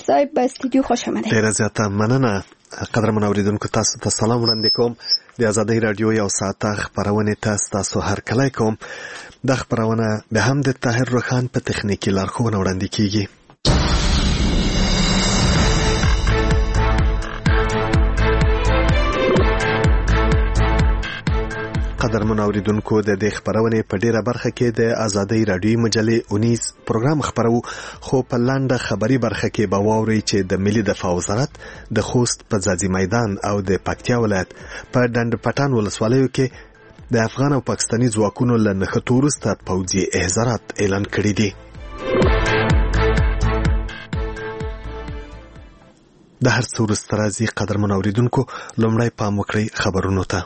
صاحب به استودیو خوش آمدید. ډیره زیاته مننه. قدرمن اوریدونکو، تاسو ته سلام وړاندې کوم. د آزادۍ رادیو یو ساعته خپرونې ته تاسو هرکلی کوم. د خپرونه به هم د طاهر روخان په تخنیکي لارښوونه وړاندې کیږي. قدرمن اوریدونکو، د دې خبرونه په ډیره برخه کې د آزادۍ رادیو مجلې 19 پروګرام خبرو، خو په لاندې خبري برخه کې به واوري چې د ملي دفاع وزارت د خوست په ځاځي میدان او د پکتیا ولایت په ډنډ پټان ولسوالیو کې د افغان او پاکستاني ځواکونو له نښتو وروسته پوځي احضارات اعلان کړي دي. د هر څه وروسته راځي قدرمن اوریدونکو، لومړی پام وکړئ خبرونو ته.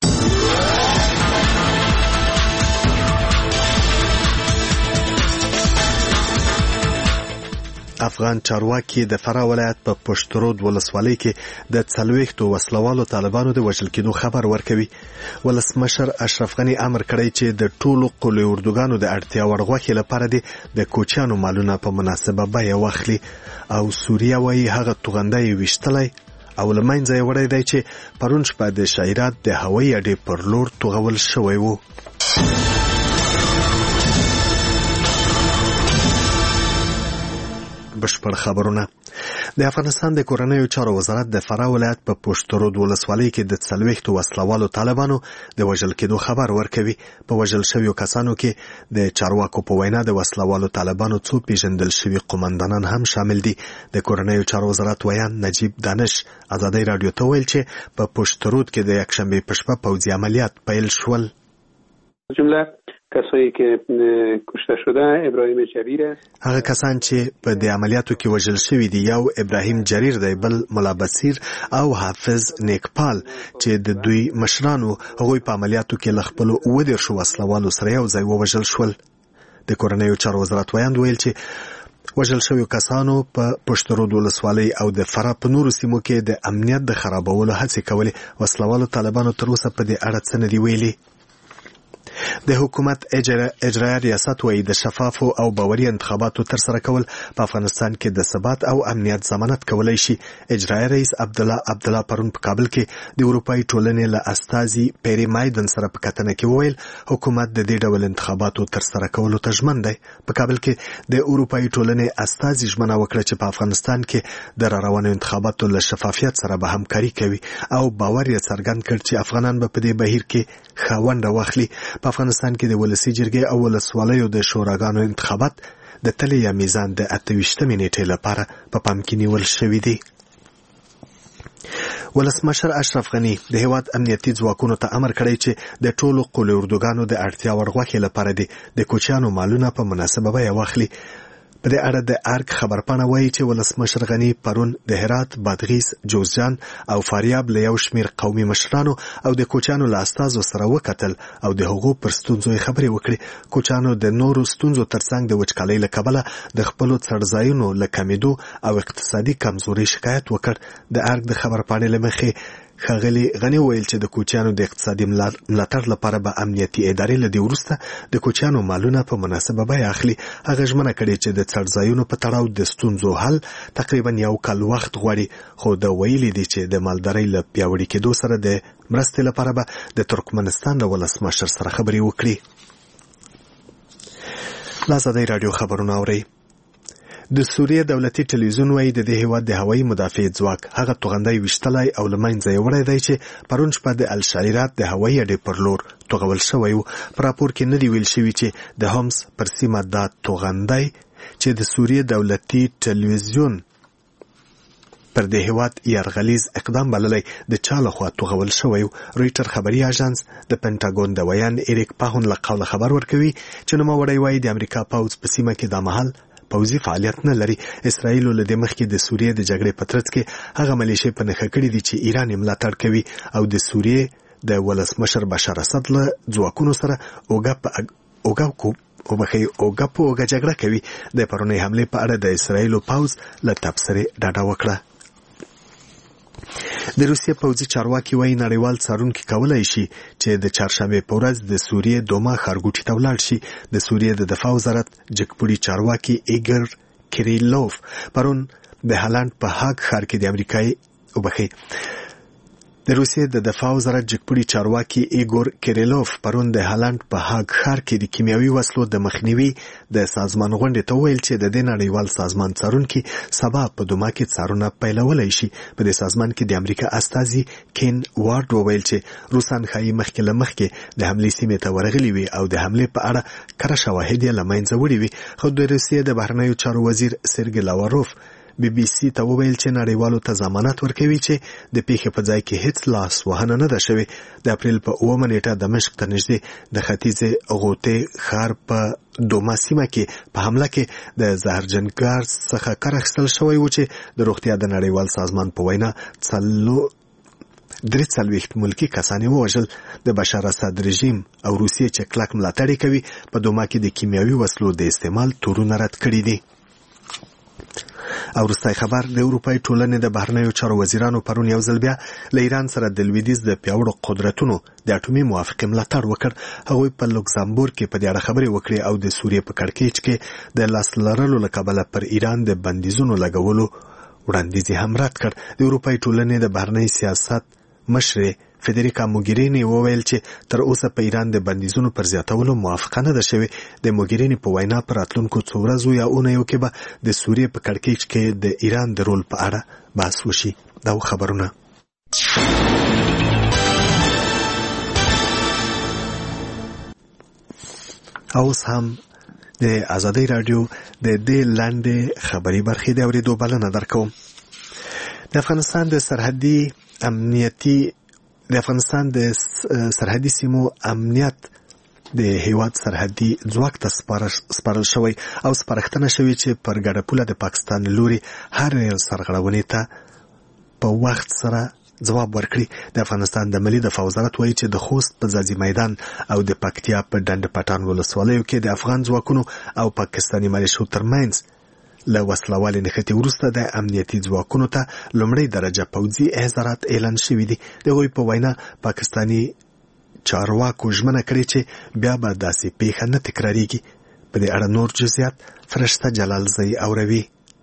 افغان چارواکي د فراه ولایت په پشترود ولسوالۍ کې د 40 وسلوالو طالبانو د وژل کېدو خبر ورکوي. ولسمشر اشرف غني امر کړی چې د ټولو قلي اردوګانو د اړتیا وړ غوښې لپاره د کوچیانو مالونه په مناسبه بیه واخلي، او سوریه وايي هغه توغنده یې ویشتلی او له منځه یې وړی دی چې پرون شپه د شایرات د هوایي اډې پر لور توغول شوی و. بشپړ خبرونه. د افغانستان د کورنیو چارو وزارت د فراه ولایت په پشترود ولسوالۍ کې د 40 وسلوالو طالبانو د وژل کېدو خبر ورکوي. په وژل شویو کسانو کې د چارواکو په وینا د وسلوالو طالبانو څو پیژندل شوي قومندانان هم شامل دي. د کورنیو چارو وزارت ویان نجیب دانش آزادۍ رادیو ته ویل چې په پشترود کې د یکشنبه په شپه پوځي عملیات پیل شول. جمله کسایی که کشته شده ابراهیم جریر، هغه کسان چې په دې عملیاتو کې وژل شوي دي یو ابراهیم جریر دی، بل ملا بصیر او حافظ نیکپال چې د دوی مشرانو. هغوی په عملیاتو کې له خپلو 10 وسلوالو سره یو ځای ووژل شول. د کورنیو چارو وزارت ویاند ویل چې وژل شویو کسانو په پشترود ولسوالۍ او د فراه په نورو سیمو کې د امنیت د خرابولو هڅې کولې. وسلوالو طالبانو تر اوسه په دې اړه څه نه دي ویلي. د حکومت اجرایه ریاست وایي د شفافو او باوري انتخاباتو ترسره کول په افغانستان کې د ثبات او امنیت ضمانت کولای شي. اجرایه رئیس عبدالله پرون په کابل کې د اروپایي ټولنې له استازي پیری مایدن سره په کتنه کې وویل حکومت د دې ډول انتخاباتو ترسره کولو ته ژمن دی. په کابل کې د اروپایي ټولنې استازي ژمنه وکړه چې په افغانستان کې د روانو انتخاباتو له شفافیت سره به همکاري کوي او باور یې څرګند کړ چې افغانان به په دې بهیر کې ښه ونډه واخلي. په افغانستان کې د ولسي جرګې او ولسوالیو د شوراګانو انتخابات د تلې یا میزان د 28 نیټې لپاره په پام کې نیول شوي دي. ولسمشر اشرف غني د هیواد امنیتي ځواکونو ته امر کړی چې د ټولو قلي اردوګانو د اړتیا وړ غوښې لپاره د کوچیانو مالونه په مناسبه بیه واخلي. په دې اړه د ارګ خبرپاڼه وایي چې ولسمشر غني پرون د هرات، بادغیس، جوزجان او فاریاب له یو شمیر قومي مشرانو او د کوچیانو له استازو سره وکتل او د هغو پر ستونزو خبرې وکړې. کوچیانو د نورو ستونزو ترڅنګ د وچکالۍ له کبله د خپلو څړځایونو له کمیدو او اقتصادي کمزورۍ شکایت وکړ. د ارګ د خبرپاڼې له مخې ښاغلي غني ویل چې د کوچیانو د اقتصادي ملاتړ لپاره به امنیتي ادارې له دې وروسته د کوچیانو مالونه په مناسبه بیه اخلي. هغه ژمنه کړې چې د څړځایونو په تړاو د ستونزو حل تقریبا 1 کال وخت غواړي، خو د ویلي دي چې د مالدارۍ له پیاوړي کېدو سره د مرستې لپاره به د ترکمنستان له ولسمشر سره خبرې وکړي. آزادۍ رادیو خبرونه اورئ. د سوریه دولتي ټلویزیون وایي د دې هیواد د هوایي مدافع ځواک هغه توغندی ویشتلی او له منځه یې وړی دی چې پرون شپه د الشایرات د هوایي اډې پر لور توغول شوی و. په راپور کې نه دی ویل شوي چې د هومس پر سیمه دا توغندی چې د سوریه دولتي ټلویزیون پر د هیواد یرغلیز اقدام بللی د چا لخوا توغول شوی و. رویټر خبري اژانس د پنټاګون د ویان اریک پاهون له قوله خبر ورکوي چې نوموړی وایي د امریکا پوځ په سیمه کې دا مهال پوځي فعالیت نه لري. اسرائیل له دې مخکې د سوریې د جګړې په ترڅ کې هغه ملیشې په نښه کړې دي چې ایران یې ملاتړ کوي او د سوریې د ولسمشر بشار اسد له ځواکونو سره اوږه په اوږه جګړه کوي. د پرونۍ حملې په اړه د اسرائیلو پوځ له تبصرې ډاډه وکړه. د روسیې پوځي چارواکي وایي نړیوال څارونکي کولای شي چې د چهارشنبې په ورځ د سوریې دوما ښارګوټي ته ولاړ شي. د سوریې د دفاع وزارت جګپوړي چارواکي ایګر کریلوف پرون د هالند په هاګ ښار کې د امریکایي وبخي د روسیې د دفاع وزارت جګپوړي چارواکي ایګور کیریلوف پرون د هالند په هاګ ښار کې د کیمیاوي وسلو د مخنیوي د سازمان غونډې ته ویل چې د دې نړیوال سازمان څارونکي سبا په دوما کې څارنه پیلولی شي. په دې سازمان کې د امریکا استازي کین وارد وویل چې روسان ښایي مخکې له مخکې د حملې سیمې ته ورغلي وي او د حملې په اړه کره شواهد یې له منځه وړي وي. خو د روسیې د بهرنیو چارو وزیر سرګی لاواروف بي بي سي ته وویل چې نړیوالو ته ضمانت ورکوي چې د پیښې په ځای کې هیڅ لاس وهنه نه ده شوې. د اپریل په 9 نیټه دمشق ته نږدې د ختیځې غوطې ښار په دوما سیمه کې په حمله کې د زهرجن ګاز څخه کار اخیستل شوی و چې د روغتیا د نړیوال سازمان په وینا 43 ملکی کسانی ووژل. د بشار اسد رژیم او روسیې چې کلک ملاتړ کوي په دوما کې د کیمیاوي وسلو د استعمال تورونه رد کړي دي. او وروستی خبر د اروپای ټولنې د بهرنیو چارو وزیرانو پرون یو ځل بیا له ایران سره د لویدیځ د پیاوړو قدرتونو د اټومي موافقې ملاتړ وکړ. هغوی په لوکزامبورګ کې په دې اړه خبرې وکړې او د سوریې په کړکېچ کې د لاس لرلو له کبله پر ایران د بندیزونو لګولو وړاندیز هم رد کړ. د اروپای ټولنې د بهرنی سیاست مشرې فدریکا موګرینی وویل چې تر اوسه په ایران د بندیزونو پر زیاتولو موافقه نه ده شوې. د موګرینی په وینا پر راتلونکو څو ورځو یا اونیو کې به د سوریې په کړکېچ کې د ایران د رول په اړه بحث وشي. دا خبرونه اوس هم د آزادۍ رادیو د دې لاندې خبري برخې د اورېدو بلنه درکوم. د افغانستان د سرحدي سیمو امنیت د هیواد سرحدي ځواک ته سپارل شوی او سپارښتنه شوی چې پر ګډه پوله د پاکستان لوري هر سرغړونې ته په وخت سره ځواب ورکړي. د افغانستان د ملي دفاع وزارت وایي چې د خوست په ځاځي میدان او د پکتیا په ډنډ پټان ولسوالیو کې د افغان ځواکونو او پاکستاني ملیشو ترمنځ له وسلوالې نښتې وروسته د امنیتي ځواکونو ته لومړۍ درجه پوځي احضارات اعلان شوي دي. د هغوی په وینا پاکستاني چارواکو ژمنه کړې چې بیا به داسې پیښه نه تکراریږي. په دې اړه نور جزئیات فرشته جلالزی اوروي.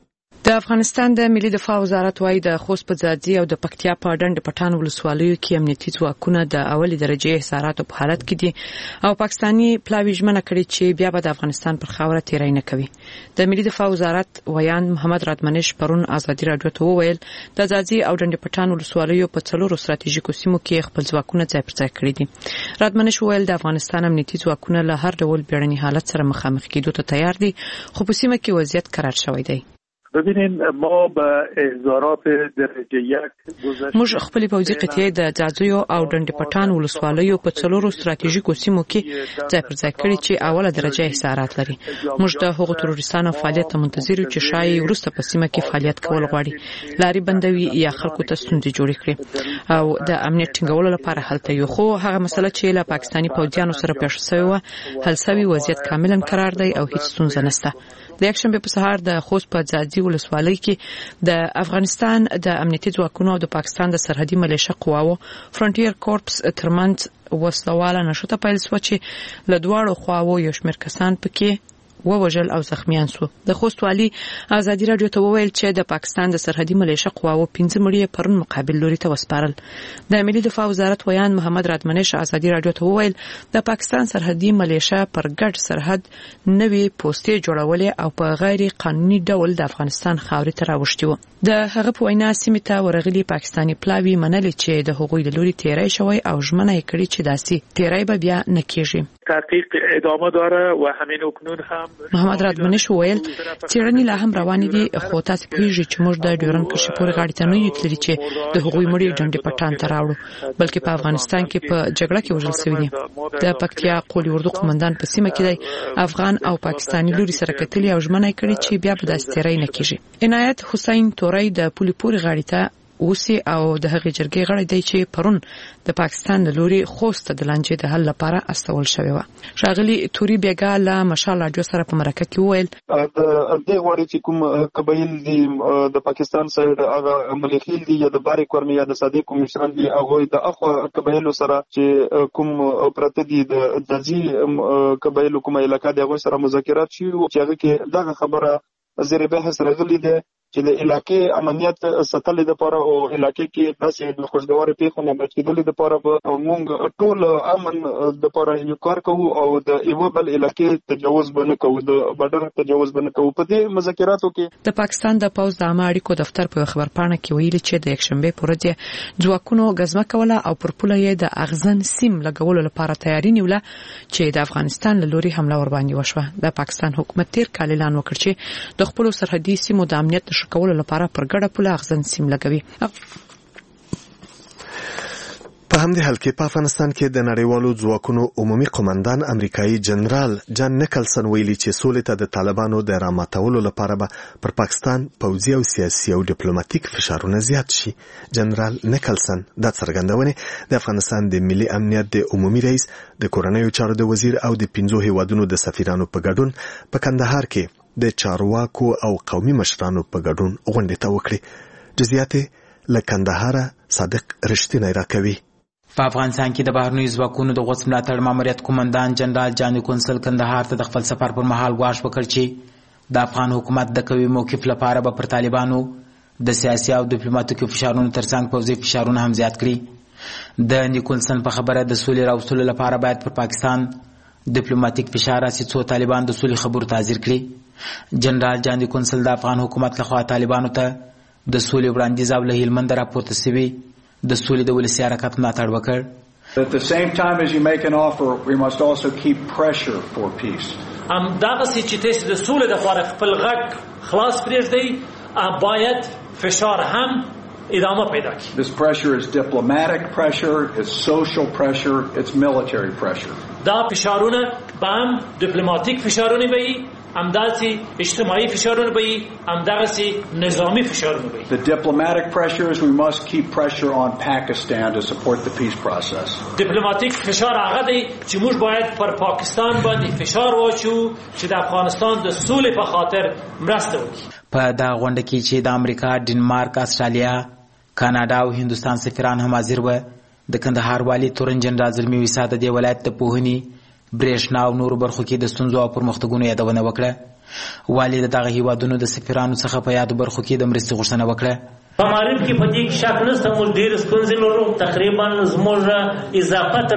د افغانستان د ملي دفاع وزارت وايي د خوست په ځاځي او د پکتیا په ډنډ پټان ولسوالیو کې امنیتي ځواکونه د اولي درجه احصاراتو په حالت کې دي او پاکستاني پلاوی ژمنه کړې چې بیا به د افغانستان پر خاوره تیری نه کوي. د ملي دفاع وزارت ویان محمد رادمنش پرون آزادي رادیو ته وویل د ځاځي او ډنډ پټان ولسوالیو په 4 ستراتیژیکو سیمو کې خپل ځواکونه ځای پر ځای کړي دي. رادمنش وویل د افغانستان امنیتي ځواکونه له هر ډول بیړني حالت سره مخامخ کېدو ته تیار دي خو په سیمه کې وضعیت قرار شوی دی. ببینین ما به احضارات درجه 1 گذشت موږ خپل پوځي قطعې د ځاځیو او ډنډ پټان ولسوالیو په 4 ستراتیژیکو سیمو کې ځای پر ځای کړي چې اوله درجه احصارات لري. موږ د هغو تروریستانو فعالیت ته منتظر یو چې شایي وروسته په سیمه کې فعالیت کول غواړي لاري بندوي یا خلکو ته ستونزې جوړې کړي او د امنیت ټینګولو لپاره هلته یو خو هغه مسله چې له پاکستاني پوځیانو سره پیښ شوی و حل شوی وضعیت کاملا قرار دی او هیڅ ستونزه نشته. د یکشنبه په سهار د خوست په ځاځي ولسوالۍ کې د افغانستان د امنیتي ځواکونو او د پاکستان د سرحدي ملیشه قواو فرونټیر کورپس ترمنځ وسلواله نشته پیل شو چې له دواړو خواو یو شمېر کسان پکې ووژل او زخمیان شو. د خوست والي آزادي رادیو ته وویل چې د پاکستان د سرحدي ملیشه قواو 15 مړي پرون مقابل لوري ته وسپارل. د ملي دفاع وزارت ویان محمد رادمنش آزادي رادیو ته وویل د پاکستان سرحدي ملیشه پر ګډ سرحد نوې پوسټې جوړولې او په غیر قانوني ډول د افغانستان خاورې ته راوښتي وو. د هغه په وینا سیمه ته ورغلي پاکستاني پلاوی منل چې د هغوی د لوري تیری شوی او ژمنه یې کړې چې داسې تیری به بیا نه کیږي. تحقیق ادامه داره و همین اکنون هم محمد رادمنش وویل څېړنې لا هم روانې دي خو تاسو پوهیږئ چې موږ د ډیورنډ کرښې پورې غاړې ته نه یو تللي چې د هغوی مړي ډنډ پټان ته راوړو بلکې په افغانستان کې په جګړه کې وژل شوي دي. د پکتیا قولي اردو قومندان په سیمه کې دی افغان او پاکستاني لوري سره کتلي او ژمنه یې کړې چې بیا به داسې تیری نه کیږي. عنایت حسین تورای د پولي پورې غاړې ته اوسي او د هغې جرګې غړی دی چې پرون د پاکستان د لوري خوست د لانجې د حل لپاره استول شوی و. ښاغلي توري بیګا له مشال رادیو سره په مرکه کې وویل د غواړي چې کوم قبایل دي د پاکستان سره هغه ملخیل دي یا د باري کورمي یا د صادق مشران دي هغه د اخو قبایلو سره چې کوم پرته دي د ځي قبایلو کومه علاقه دغه سره مذاکرات شي چې هغه کې دغه خبره زیر بحث راغلي ده چې د علاقې امنیت ساتلو لپاره او علاقې کې داسې خوشګوار پیښو نه بچ کېدل لپاره موږ ټول امن لپاره یو کار کوو او د یو بل علاقې تجاوز بنه کوو، د بارډر تجاوز بنه کوو. په دې مذاکراتو کې د پاکستان د پوز د عامه اړیکو دفتر په خبرپاڼه کې ویلي چې د یکشنبه پر ورځ ځواکونو غزمه کوله او پر پوله یې د اغزن سیم لګولو لپاره تیاری نیوله چې د افغانستان له لوري حمله ور باندې وشوه. د پاکستان حکومت تیر کال اعلان وکړ چې د خپل سرحدي سیمو د امنیت د شکولو لپاره پر ګډه پوله اغزن سیم لګوي. په همدې حال کې په افغانستان کې د نړیوالو ځواکونو عمومي قومندان امریکایي جنرال جان نیکلسن ویلي چې سولې ته د طالبانو د راماتولو لپاره به پر پاکستان پوځي او سیاسي او ډیپلوماټیک فشارونه زیات شي. جنرال نیکلسن د څرګندونې د افغانستان د ملي امنیت د عمومي رئیس، د کورنیو چارو د وزیر او د 15 هیوادونو د سفیرانو په ګډون په کندهار کې د چارواکو او قومي مشرانو په ګډون غونډه ته وکړي. جزئیات له کندهار صادق رښتینی راکوي. په افغانستان کې د بهرنیو ځواکونو د غوڅ ملاتړ ماموریت قومندان جنرال جان نیکلسن کندهار ته د خپل سفر پر مهال غواړ وکړ چې د افغان حکومت د قوي موقف لپاره به پر طالبانو د سیاسي او ډیپلوماټیکي فشارونو ترڅنګ پوځي فشارونه هم زیات کړي. د نیکلسن په خبره د سولې راوستلو لپاره باید پر پاکستان ډیپلوماټیک فشار راسي څو طالبان د سولې خبرو ته حاضر کړي. جنرال جان نیکلسن د افغان حکومت لخوا طالبانو ته د سولې وړاندیز او له هلمند راپورته شوي د سولې د ولسي حرکت ملاتړ وکړ. At the same time as you make an offer, we must also keep pressure for peace. دغه چې تاسو د سولې لپاره خپل غږ خلاص پرېږدئ، باید فشار هم ادامه پیدا کړي. This pressure is diplomatic pressure, it's social pressure, it's military pressure. دا فشارونه به هم ډیپلوماټیک فشارونه وي، همداسې اجتماعي فشارونه به وي، همدغسې نظامي فشارونه به وي. The diplomatic pressure is we must keep pressure on Pakistan to support the peace process. ډیپلوماټیک فشار هغه دی چې موږ باید پر پاکستان باندې فشار واچو چې د افغانستان د سولې په خاطر مرسته وکړي. په دا غونډه کې چې د امریکا، ډنمارک، استرالیا، کاناډا او هندوستان سفیران هم حاضر وو. د کندهار والي تورن جنرال زلمي ویسا د دې ولایت د پوهنې، برېښنا او نورو برخو کې د ستونزو او پرمختګونو یادونه وکړه. والي د دغه هیوادونو د سفیرانو څخه په یادو برخو کې د مرستې غوښتنه وکړه. په معرف کې په دې کې شک نشته، موږ ډېرې ستونزې لرو. تقریبا زموږ اضافه تر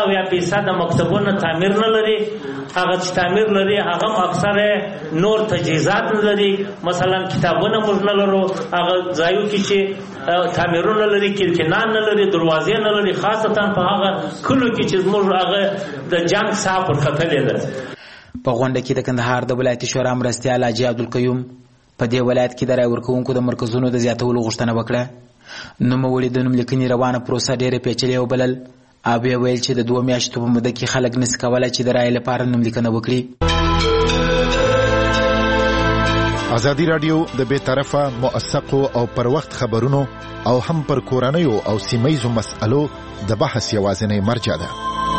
15% مکتبونه تعمیر نه لري. هغه چې تعمیر لري هغه اکثره نور تجهیزات نه لري. مثلا کتابونه موږ نه لرو. هغه ځایو کې چې تعمیرونه لري، کړکینان نه لري، دروازې نه لري، خاصتا په هغه کلو کې چې موږ هغه د جنگ صاحب ورختلې ده. په غونډه کې د کندهار د ولایتي شورا مرستیال حاجي عبدالقیوم په دې ولایت کې د رای ورکوونکو د مرکزونو د زیاتولو غوښتنه وکړه. نوموړي د نوملیکنې روانه پروسه ډېره پیچلې وبلل او بیا ویل چې د 2 میاشتو په موده کې خلک نشي کولی چې د رای لپاره نوملیکنه وکړي. ازادي راډیو د بې طرفه، موثقو او پر وخت خبرونو او هم پر کورنیو او سیمهیزو مسألو د بحث یوازینی مرجع ده.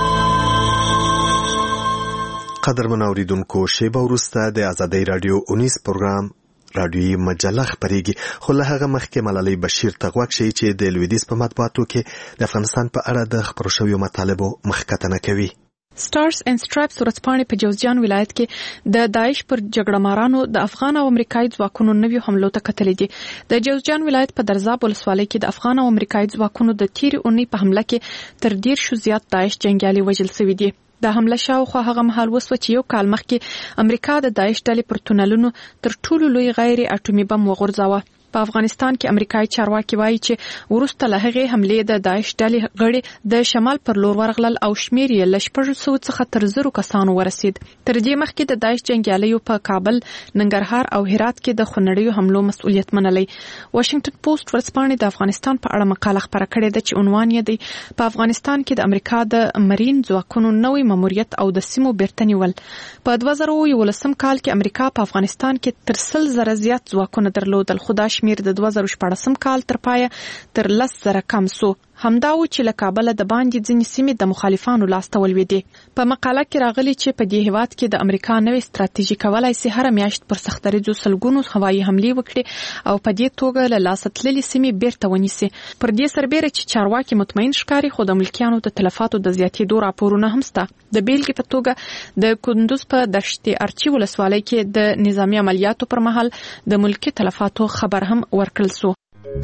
قدرمن اوریدونکو، شیبه وروسته د ازادي راډیو 19 پروګرام رادیویي مجله خبرېږي، خو له هغه مخکې ملالۍ بشیر ته غوږ شئ چې د لویدیځ په مطبوعاتو کې د افغانستان په اړه د خپرو شویو مطالبو مخکتنه کوي. سټارز اینڈ سټرایپس ورځپاڼې په جوزجان ولایت کې د داعش پر جګړهمارانو د افغان او امریکایي ځواکونو نویو حملو ته کتلې دي. د جوزجان ولایت په درزاب ولسوالۍ کې د افغان او امریکایي ځواکونو د تیرې اونۍ په حمله کې تر 10 زیات داعش جنګیالي وژل شوي دي. د حمله شاوخوا هغه مهال وسوه چې 1 کال مخکې امریکا د داعش ډلې پر تونلونو تر ټولو لوی غیر اټومي بم وغورځاوه. په افغانستان کې امریکایي چارواکي وایي چې ورسته له هغې حملې د داعش ډلې غړي د شمال پر لور ورغلل او شمیر یې له 600 څخه تر 1000 کسانو ورسید. تر دې مخکې د داعش جنګیالیو په کابل، ننګرهار او هرات کې د خونړیو حملو مسؤلیت منلی. واشنگټن پوسټ ورځپاڼې د افغانستان په اړه مقاله خپره کړې ده چې عنوان یې دی په افغانستان کې د امریکا د مرین ځواکونو نوی ماموریت او د سیمو بیرته نیول. په 2011 کال کې امریکا په افغانستان کې تر 100,000 زیات ځواکونه درلودل، خو دا شمیر د 2014 کال تر پایه تر 10,000 کم سو. همدا و چې له کابل د باندې ځینې سیمې د مخالفانو لاسته ولوېدې. په مقاله کې راغلي چې په دې هیواد کې د امریکا نوې ستراتیژي کولای شي هر میاشت پر سختریزو سلګونو هوایي حملې وکړي او په دې توګه له لاسه تللې سیمې بیرته ونیسي. پر دې سربېره چې چارواکي مطمئن ښکاري خو د ملکیانو د تلفاتو د زیاتېدو راپورونه هم شته. د بیلګې په توګه د کندوز په دشت ارچي ولسوالۍ کې د نظامی عملیاتو پر مهال د ملکي تلفاتو خبر هم ورکړل شو.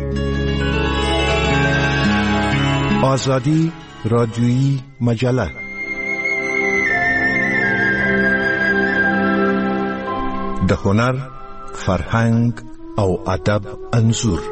آزادی رادیویی مجله د هنر، فرهنګ او ادب انځور.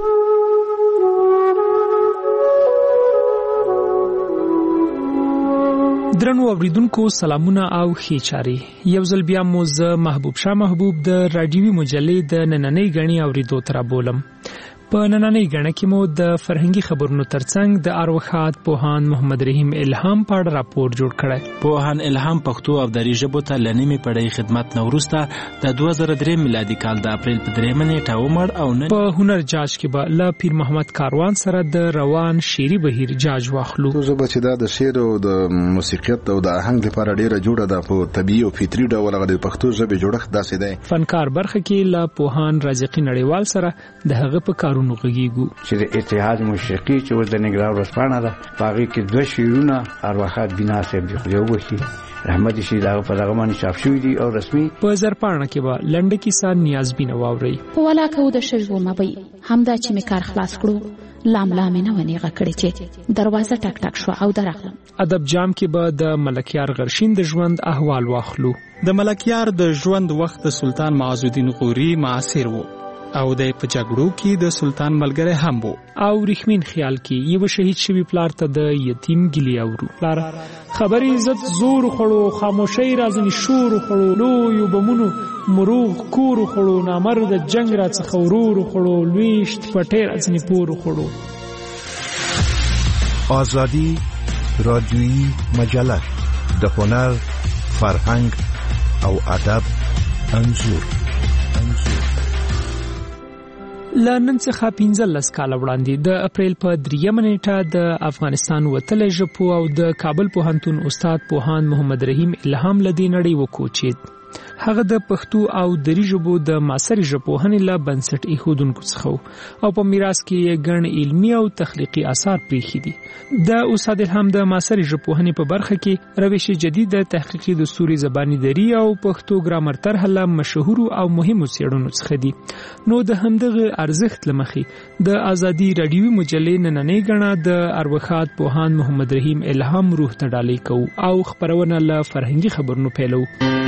درنو اوریدونکو سلامونه او ښې چارې. یو ځل بیا مو زه محبوب شاه محبوب د رادیوي مجلې د نننۍ غړي اوریدو تر بولم. په نننۍ غړي کې مو د فرهنګي خبرونو ترڅنګ د اروخات پوهان محمد رحیم الهام په اړه راپور جوړ کړی. پوهان الهام پښتو او دری ژبو ته لنیمه پړې خدمت نو وروسته د 2003 میلادي کال د اپریل په 3 نیټه ومړ او نن په هنر جاج کې به ل پیر محمد کاروان سره د روان شعري بهیر جاج واخلو. زه چې دا د شعر او د موسیقیت او د آهنګ لپاره ډیره جوړه ده په طبيعي او فطري ډول غوډه پښتو ژبه جوړښت داسې دی. فنکار برخه کې ل پوهان رازقي نړیوال سره د هغه په کارونو غږیږو چې د اتحاد موسیقي چې ور د نګران ورسپانه ده پاږي کې دوه شعرونه اروخات بنا صاحب دی خو وشي رحمت شي دا په دغه باندې چاپ شوی دی او رسمي. په زرپاڼه کې به لنډه کیسه نیاز بینه واوري. په ولا کو د شجو مبي همدا چې می کار خلاص کړو لام نه ونیغه کړی چې دروازه ټک ټک شو او درغلم. ادب جام کې به د ملکیار غرشین د ژوند احوال واخلو. د ملکیار د ژوند وخت د سلطان معز الدین غوري معاصر وو او د پجګړو کې د سلطان ملګری هم وو. او رحمین خیال کې یو شهید شوی پلار ته د یتیم ګلی اورو. پلار خبري عزت زور خړو خاموشي رازنی شور خړو لوی بمونو مروغ کور خړو نامرد جنگ را څخه ورور خړو لويشت پټیر ازنی پور خړو. آزادی رادیویی مجله د هنر، فرهنګ او ادب انځور. لنن څخه 15 کال وړاندې د اپریل په 3 نیټه د افغانستان وتل ژبو او د کابل پوهنتون استاد پوهان محمد رحیم الهام لدی نړۍ وکوچید. هغه د پښتو او دری ژبو د معاصرې ژبپوهنې له بنسټ ایښودونکو څخه او په میراث کې ګڼ علمي او تخلیقي آثار پریښي دي. د استاد الهام د معاصرې ژبپوهنې په برخه کې روش جدید د تحقیقي دستوري زبانی دری او پښتو ګرامر طرح له مشهور او مهمو څېړنو څخه دي. نو د همدغه ارزښت لمخې د ازادي رادیوي مجلې نننۍ غړه د اروخات پوهان محمد رحیم الهام روح ته ډالۍ کو او خبرونه له فرهنګي خبرونو پیلو.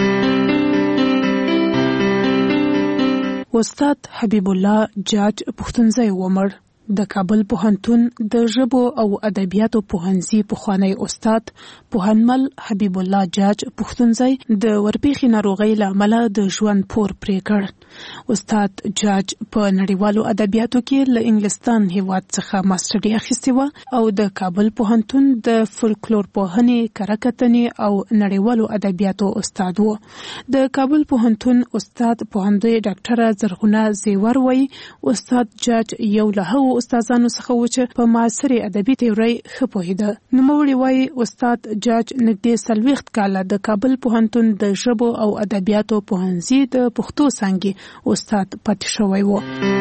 استاد حبیب الله جاج پښتونځي ومړ. د کابل پوهنتون د ژبو او ادبیاتو پوهنځي پخوانی استاد پوهنمل حبیب الله جاج پښتونځي د ورپېخي ناروغۍ له امله د ژوند پور پرې کړ. استاد جاج په نړیوالو ادبیاتو کې له انګلستان هیواد څخه ماستري اخیستې و او د کابل پوهنتون د فولکلور پوهنې کرکتنې او نړیوالو ادبیاتو استاد و. د کابل پوهنتون استاد پوهندوی ډاکټر زرغونه زیور وای استاد جاج یو له استادانو څخه و چې په معاصرې ادبي تیوري ښه پوهیده. نوموړي وایي استاد جاج نږدې 40 کاله د کابل پوهنتون د ژبو او ادبیاتو پوهنځي د پښتو څانګې استاد پاتې شوی و.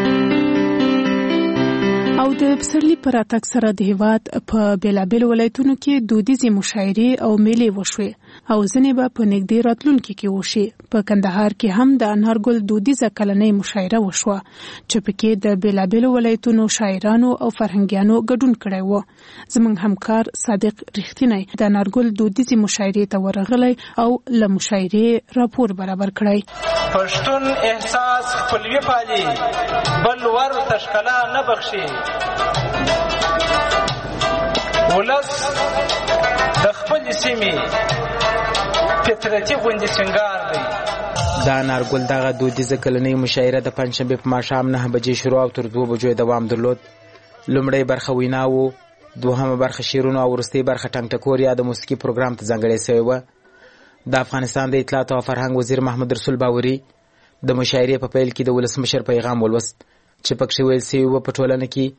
او د پسرلي پر راتګ سره د هیواد په بیلابیل ولایتونو کې دودیزې مشاعرې او میلې وشوې او ځینې به په نږدې راتلونکي کې وشي. په کندهار کې هم د انارګل دودیزه کلنۍ مشاعره وشوه چې پکې د بیلابیل ولایتونو شاعرانو او فرهنګیانو ګډون کړی و. زموږ همکار صادق رښتینی د انارګل دودیزې مشاعرې ته ورغلی او له مشاعرې راپور برابر کړی. پښتون احساس خپلوي پالي بل ور تشکلا نه بخشي. ولس د خپل سیمې فطرتي غوندې سنگار دی. دا نارګل دغه دودیزه کلنۍ مشاعره د پنځشنبې په ماښام 9 بجې شروع او تر 2 بجو دوام درلود. لومړی برخه وینا وو، دوهمه برخه شعرونه او وروستۍ برخه ټنګ ټکور یا د موسیقي پروګرام ته ځانګړې شوې وه. د افغانستان د اطلاعات او فرهنګ وزیر محمد رسول باوري د مشاعرې په پیل کې د ولسمشر پیغام ولوست چې پکې ویل شوی و په ټولنه کې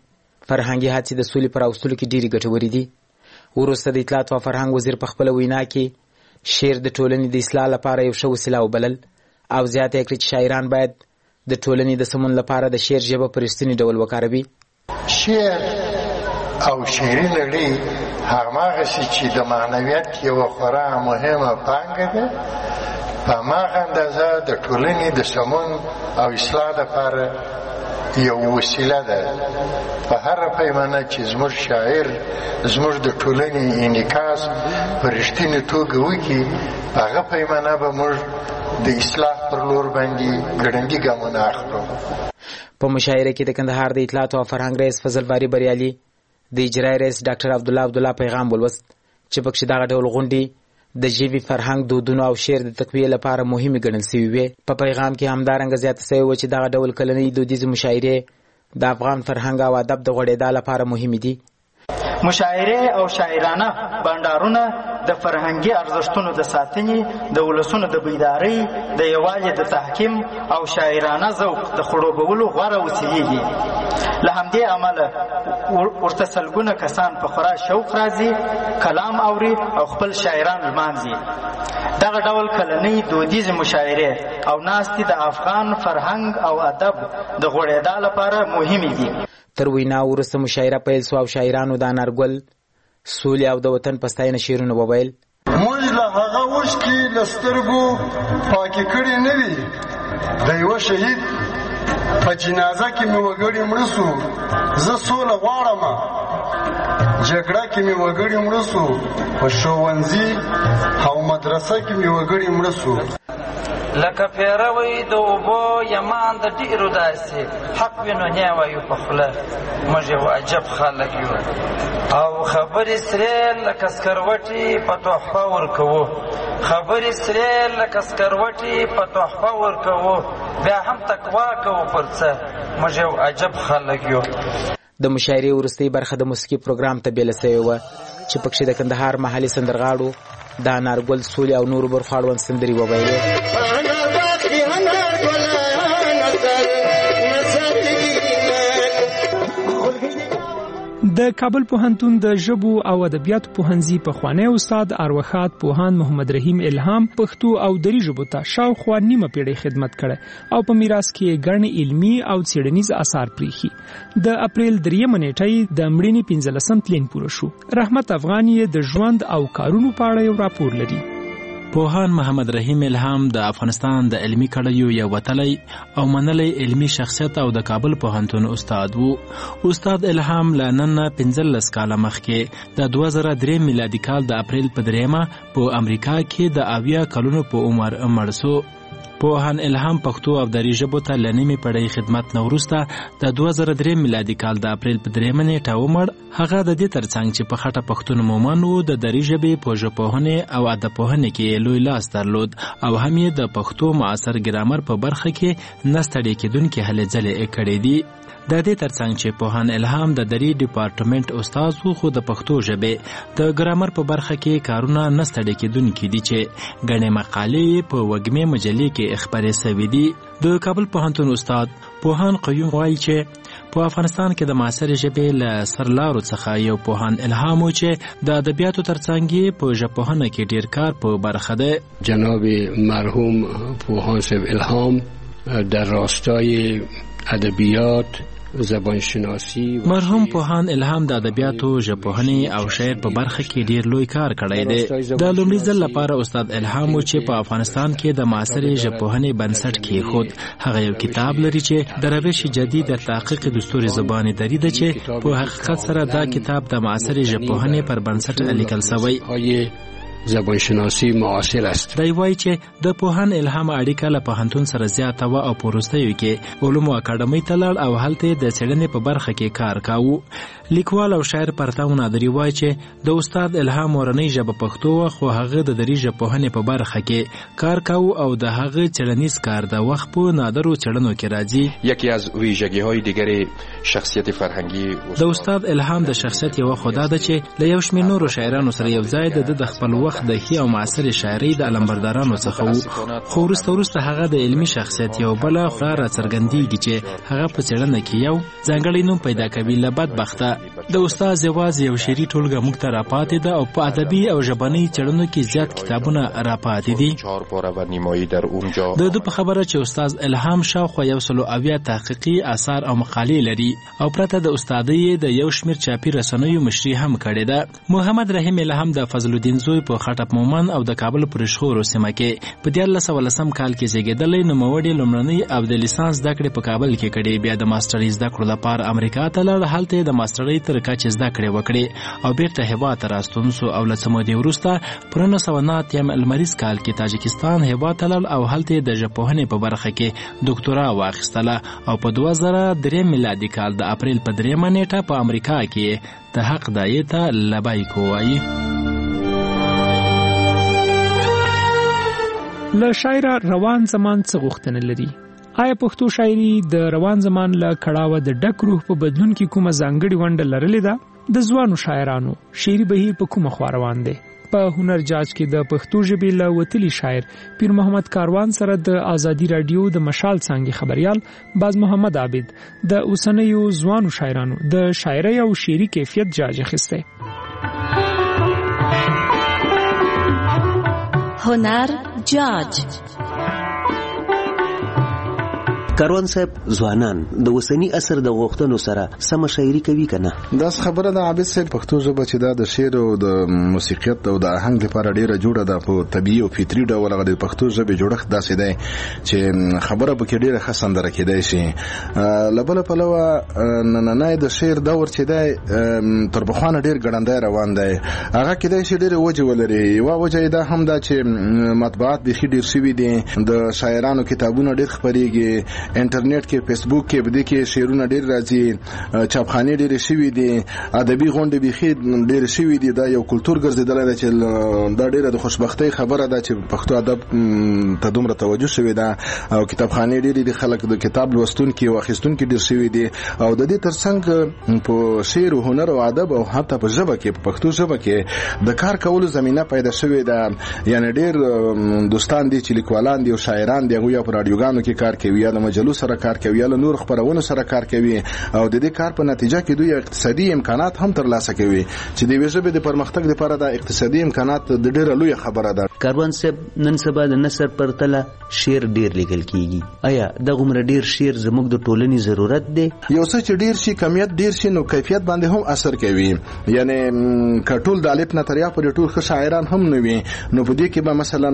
فرهنګي هڅې د سولې پر راوستلو کې ډېرې ګټورې دي. وروسته د اطلاعات او فرهنګ وزیر په خپله وینا کې شعر د ټولنې د اصلاح لپاره یو ښه وسیله وبلل او زیاته یې کړې چې شاعران باید د ټولنې د سمون لپاره د شعر ژبه په رښتیني ډول وکاروي. شعر او شعري لړۍ هماغسې چې د معنویت یوه خورا مهمه پانګه ده، په هماغه اندازه د ټولنې د سمون او اصلاح لپاره یو وسیله ده. په هره پیمانه چې زموږ شاعر زموږ د ټولنې انعکاس په رښتینې توګه وکړي، په هغه پیمانه به موږ د اصلاح پر لور باندې ګړندي ګامونه اخلو. په مشاعره کې د کندهار د اطلاعات او فرهنګ رئیس فضل باری بریالي د اجرایي رئیس ډاکټر عبدالله پیغام ولوست چې پکې دغه ډول غونډې د ژبې، فرهنګ، دودونو او شعر د تقویې لپاره مهمې ګڼل سوي وې. په پیغام کې همدارنګه زیاته سوې وه چې دغه ډول کلنۍ دودیزې مشاعرې د افغان فرهنګ او ادب د غوړېدا لپاره مهمې دي. مشاعرې او شاعرانه بنډارونه د فرهنګي ارزښتونو د ساتنې، د ولسونو د بیدارۍ، د یووالي د تحکیم او شاعرانه ذوق د خړوبولو غوره وسیلې دي. له همدې امله ورته سلګونه کسان په خورا شوق راځي، کلام اوري او خپل شاعران لمانځي. دغه ډول کلنۍ دودیزې مشاعرې او ناستې د افغان فرهنګ او ادب د غوړېدا لپاره مهمې دي. تر وینا وروسته مشاعره پیل سوه او شاعرانو د انارګل، سولې او د وطن په ستاینه شعرونه وویل. موږ له هغه اوښکې له سترګو پاکې کړې نه وي. د یوه شهید په جنازه کې مې وګړي مړه سو، زه سوله غواړم. جګړه کې مې وګړي مړه سو، په ښوونځي او مدرسه کې مې وګړي مړه سو. لکه پیروی د اوبو یمان د ډیرو داسې حق وینو نه وایو په خوله، موږ یو عجب خلک یو. او خبرې سرې لکه سکروټې په تحفه ورکوو، خبرې سرې لکه سکروټې په تحفه ورکوو، بیا هم تقوا کوو پر څه، موږ یو عجب خلک یو. د مشاعرې وروستۍ برخه د موسیقي پروګرام ته بیله سوې وه چې پکښې د کندهار محلي سندرغاړو د انارګل، سولې او نورو برخو اړوند سندرې وویلې. د کابل پوهنتون د ژبو او ادبیاتو پوهنځي پخوانی استاد ارواښاد پوهاند محمد رحیم الهام پښتو او دري ژبو ته شاوخوا نیمه پیړۍ خدمت کړی او په میراث کې ګڼ علمي او څېړنیز اثار پریښي. د اپریل 3 نیټه د مړینې 15 تلین پوره شو. رحمت افغان د ژوند او کارونو په اړه یو راپور لري. پوهان محمد رحیم الهام د افغانستان د علمي کړیو یو وتلی او منلی علمي شخصیت او د کابل پوهنتون استاد وو. استاد الهام له نن 15 کاله مخکې د 2003 میلادي کال د اپریل په 3 په امریکا کې د 80 کلونو په عمر مړ شو. پوهان الهام پښتو او دري ژبو ته له نیمې پیړۍ خدمت نه وروسته د 2003 میلادي کال د اپریل په 3 نیټه ومړ. هغه د دې ترڅنګ چې په خټه پښتون مومن و، د دري ژبې په ژبپوهنې او ادبپوهنې کې لوی لاس درلود او هم یې د پښتو معاصر ګرامر په برخه کې نه ستړې کېدونکې هلې ځلې کړې دي. د دې ترڅنګ چې پوهان الهام د دري ډپارټمنټ استاد وو، خو د پښتو ژبې د ګرامر په برخه کې کارونه نه ستړي کېدونکي دي چې ګڼې مقالې په وږمې مجلې کې خپرې سوي دي. د کابل پوهنتون استاد پوهان قیوم وایي چې په افغانستان کې د معاصرې ژبې له سرلارو څخه یو پوهان الهام و چې د ادبیاتو ترڅنګ په ژبپوهنه کې ډیر کار په برخه ده. جناب مرحوم پوهان صاحب الهام در راستای ادبیات، زبانشناسی، مرحوم پوهان الهام د ادبیاتو، ژبپوهنې او شعر په برخه کې ډیر لوی کار کړی دی. د لومړي ځل لپاره استاد الهام و چې په افغانستان کې د معاصرې ژبپوهنې بنسټ کېښود. هغه یو کتاب لري چې د روش جدید د تحقیق دستور زبان دري ده چې په حقیقت سره دا کتاب د معاصرې ژبپوهنې پر بنسټ لیکل شوی. زبانشناسی معاصر است. دی وایي چې د پوهان الهام اړیکه له پوهنتون سره زیاته وه او په وروستیو کې علومو اکاډمۍ ته لاړ او هلته د څېړنې په برخه کې کار کاوه. لیکوال او شاعر پرتاو نادري وایي چې د استاد الهام مورنۍ ژبه پښتو وه، خو هغه د دري ژبپوهنې په برخه کې کار کاوه او د هغه څېړنیز کار د وخت په نادرو څېړنو کې راځي. یکی از ویژگی‌های دیگر شخصیت فرهنگی د استاد الهام د شخصیت یوه خو دا ده چې له یو شمېر نورو شاعرانو سره یو ځای د خپل وخت وخت د ښې او معاصرې شاعرۍ د علمبردارانو څخه و، خو وروسته هغه د علمي شخصیت یو بله خورا راڅرګندېږي چې هغه په څېړنه کې یو ځانګړی نوم پیدا کوي. له بدبخته د استاد یوازې یو شعري ټولګه موږ ته راپاتې ده او په ادبي او ژبنۍ څېړنو کې زیات کتابونه راپاتې دي. د ده په خبره چې استاد الهام شاوخوا 170 تحقیقي آثار او مقالې لري او پرته د استادۍ د یو شمېر چاپي رسنیو مشري هم کړې ده. محمد رحیم الهام د فضل الدین زوی په خټپ مومن او د کابل په رشخورو سیمه کې په 1910 کال کې زیږېدلی. نوموړی لومړنۍ او د لیسانس زده کړې په کابل کې کړې، بیا د ماسټرۍ زده کړو لپاره امریکا ته لاړ، هلته د ماسټرۍ تر کچې زده کړې وکړې او بیرته هیواد ته راستون سو او له څه مودې وروسته په 1909 لمریز کال کې تاجکستان هیواد ته لاړ او هلته د ژبپوهنې په برخه کې ډاکټورا واخیستله او په 2003 میلادي کال د اپریل په 3 نیټه په امریکا کې د حق دایې ته لبیک ووایي. له شاعره روان زمان څه غوښتنه لري؟ آیا پښتو شاعري د روان زمان له کړاوه د ډک روح په بدلون کې کومه ځانګړې ونډه لرلې ده؟ د ځوانو شاعرانو شعري بهیر په کومه خوا روان دی؟ په هنر جاج کې د پښتو ژبې له وتلي شاعر پیر محمد کاروان سره د آزادي رادیو د مشال څانګې خبريال باز محمد عابد د اوسنیو ځوانو شاعرانو د شاعرۍ او شعري کیفیت جاج اخیسته. هنر جاج. کاروان صاحب، ځوانان د اوسنی عصر د غوښتنو سره سم شاعري کوي کنه؟ دا خبره د عابد صاحب پښتو ژبه چې دا د شعر او د موسیقیت او د آهنګ لپاره ډیره جوړه ده په طبيعي او فطري ډول. د پښتو ژبې جوړښت داسې دی چې خبره به کې ډیره ښه سندره کېدای شي. لبل پلوه نن د شعر دور چې دی تر بخوانه ډیر ګړندی روان دی. هغه کېدای شي ډیره وجه ولري. یو وجه دا هم دا چې مطبوعات بيخي ډیر شوي دي، د شاعرانو کتابونه ډیر خپرېږي، انټرنیټ کې فیسبوک کې بده کې شعرونه ډیر راځي، چاپخانه ډیر شوي دي، ادبي غونډې بيخي ډیر شوي دي. دا یو کلچر ګرځیدل دی چې دا ډیره د خوشبختۍ خبره ده چې پښتو ادب ته دومره توجه شوی ده او کتابخانه ډیر دي، خلک د کتاب لوستونکي او اخیستونکي ډیر شوي دي او د دې ترڅنګ په شعر او هنر او ادب او حتی په ژبه کې په پښتو ژبه کې د کار کولو زمينه پیدا شوې ده. یعنی ډیر دوستان دي چې لیکوالان دي او شاعران دي، هغه په رادیوګانو کې کار کوي یا د مجلو سره کار کوي یا نور خبرونو سره کار کوي او د دې کار په نتیجه کې دوی اقتصادي امکانات هم ترلاسه کوي چې د ویژه د پرمختګ لپاره د اقتصادي امکانات د ډیره لوی خبره ده. کاروان صاحب، نن سبا د نثر پر تله شعر ډیر لیکل کیږي. آیا د غومره ډیر شعر زموږ د ټولنې ضرورت دی؟ یو څه چې ډیر شي کمیت ډیر شي نو کیفیت باندې هم اثر کوي. یعنی کټول د الف نتریا پر ټول ښه شاعران هم نه وي نو په دې کې به مثلا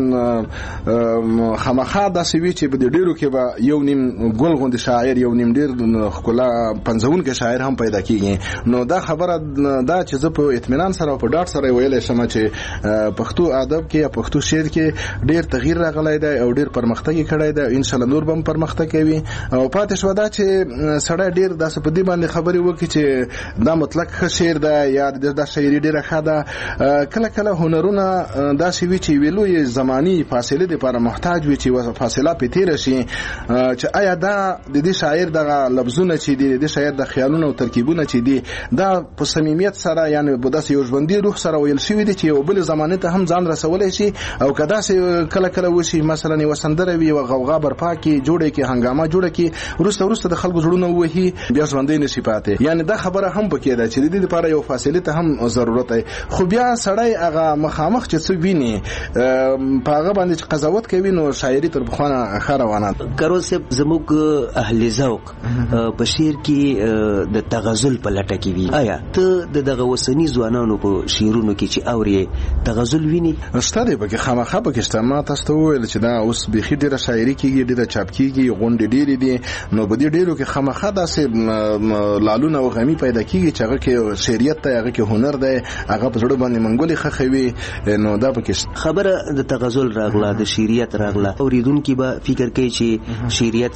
خامخا داسې وي چې په دې ډیرو کې به یو نیم ګل غوندي شاعر، یو نیم ډیر خلا پنځون کې شاعر هم پیدا کیږي. نو دا خبره دا چې زه په اطمینان سره او په ډاټ سره ویلې شم چې پښتو ادب کې یا پښتو شعر کې ډیر تغییر راغلی دی او ډیر پرمختګ کړی دی. ان شاء الله نور به پرمختګ کوي او پاتې شو دا چې سړی ډیر داسې په دې باندې خبرې وکړي چې دا مطلق ښه شعر ده یا دا شاعري ډیره ښه ده. کله کله هنرونه داسې وي چې ویلو یې زماني فاصله لپاره محتاج وي چې فاصله په تیر شي چې آیا دا د دې شاعر د لفظونه چې دي د شاعر د خیالونو او ترکیبونه چې دي دا په صمیمیت سره یعنی په داسې یو ژوندۍ روح سره ویل شوی دي چې یو بل زمانه ته هم ځان رسولای شي او کدا سه کله کله وشي مثلا یو سندره وي او غوغا برپا کې جوړه کې هنګامه جوړه کې ورسته د خلکو جوړونه وهي بیا ژوندۍ نشي پاتې. یعنی دا خبره هم پکې ده چې د دې لپاره یو فاصله ته هم ضرورت دی. خو بیا سړی هغه مخامخ چې څه ویني په هغه باندې قضاوت کوي نو شاعري تر بخونه خروانه. کاروان صاحب، زموږ اهل ذوق په شعر کې د تغزل په لټه کې وي. آیا ته دغه وسنی ځوانانو په شعرونو کې چې اوري تغزل ویني؟ استاد به خامخا به کې ما تاسو ته ویل چې دا اوس بيخي ډیره شاعري کېږي، ډیره چاپ کېږي، غونډې ډیرې دي نو په دې ډیرو کې خامخا داسې لالونه او غمی پیدا کېږي چې هغه کې شعریت ته هغه کې هنر دی هغه په زړه باندې منګولي خخوي. نو دا به خبره د تغزل راغله د شعریت راغله اوریدونکو به فکر کوي چې شعریت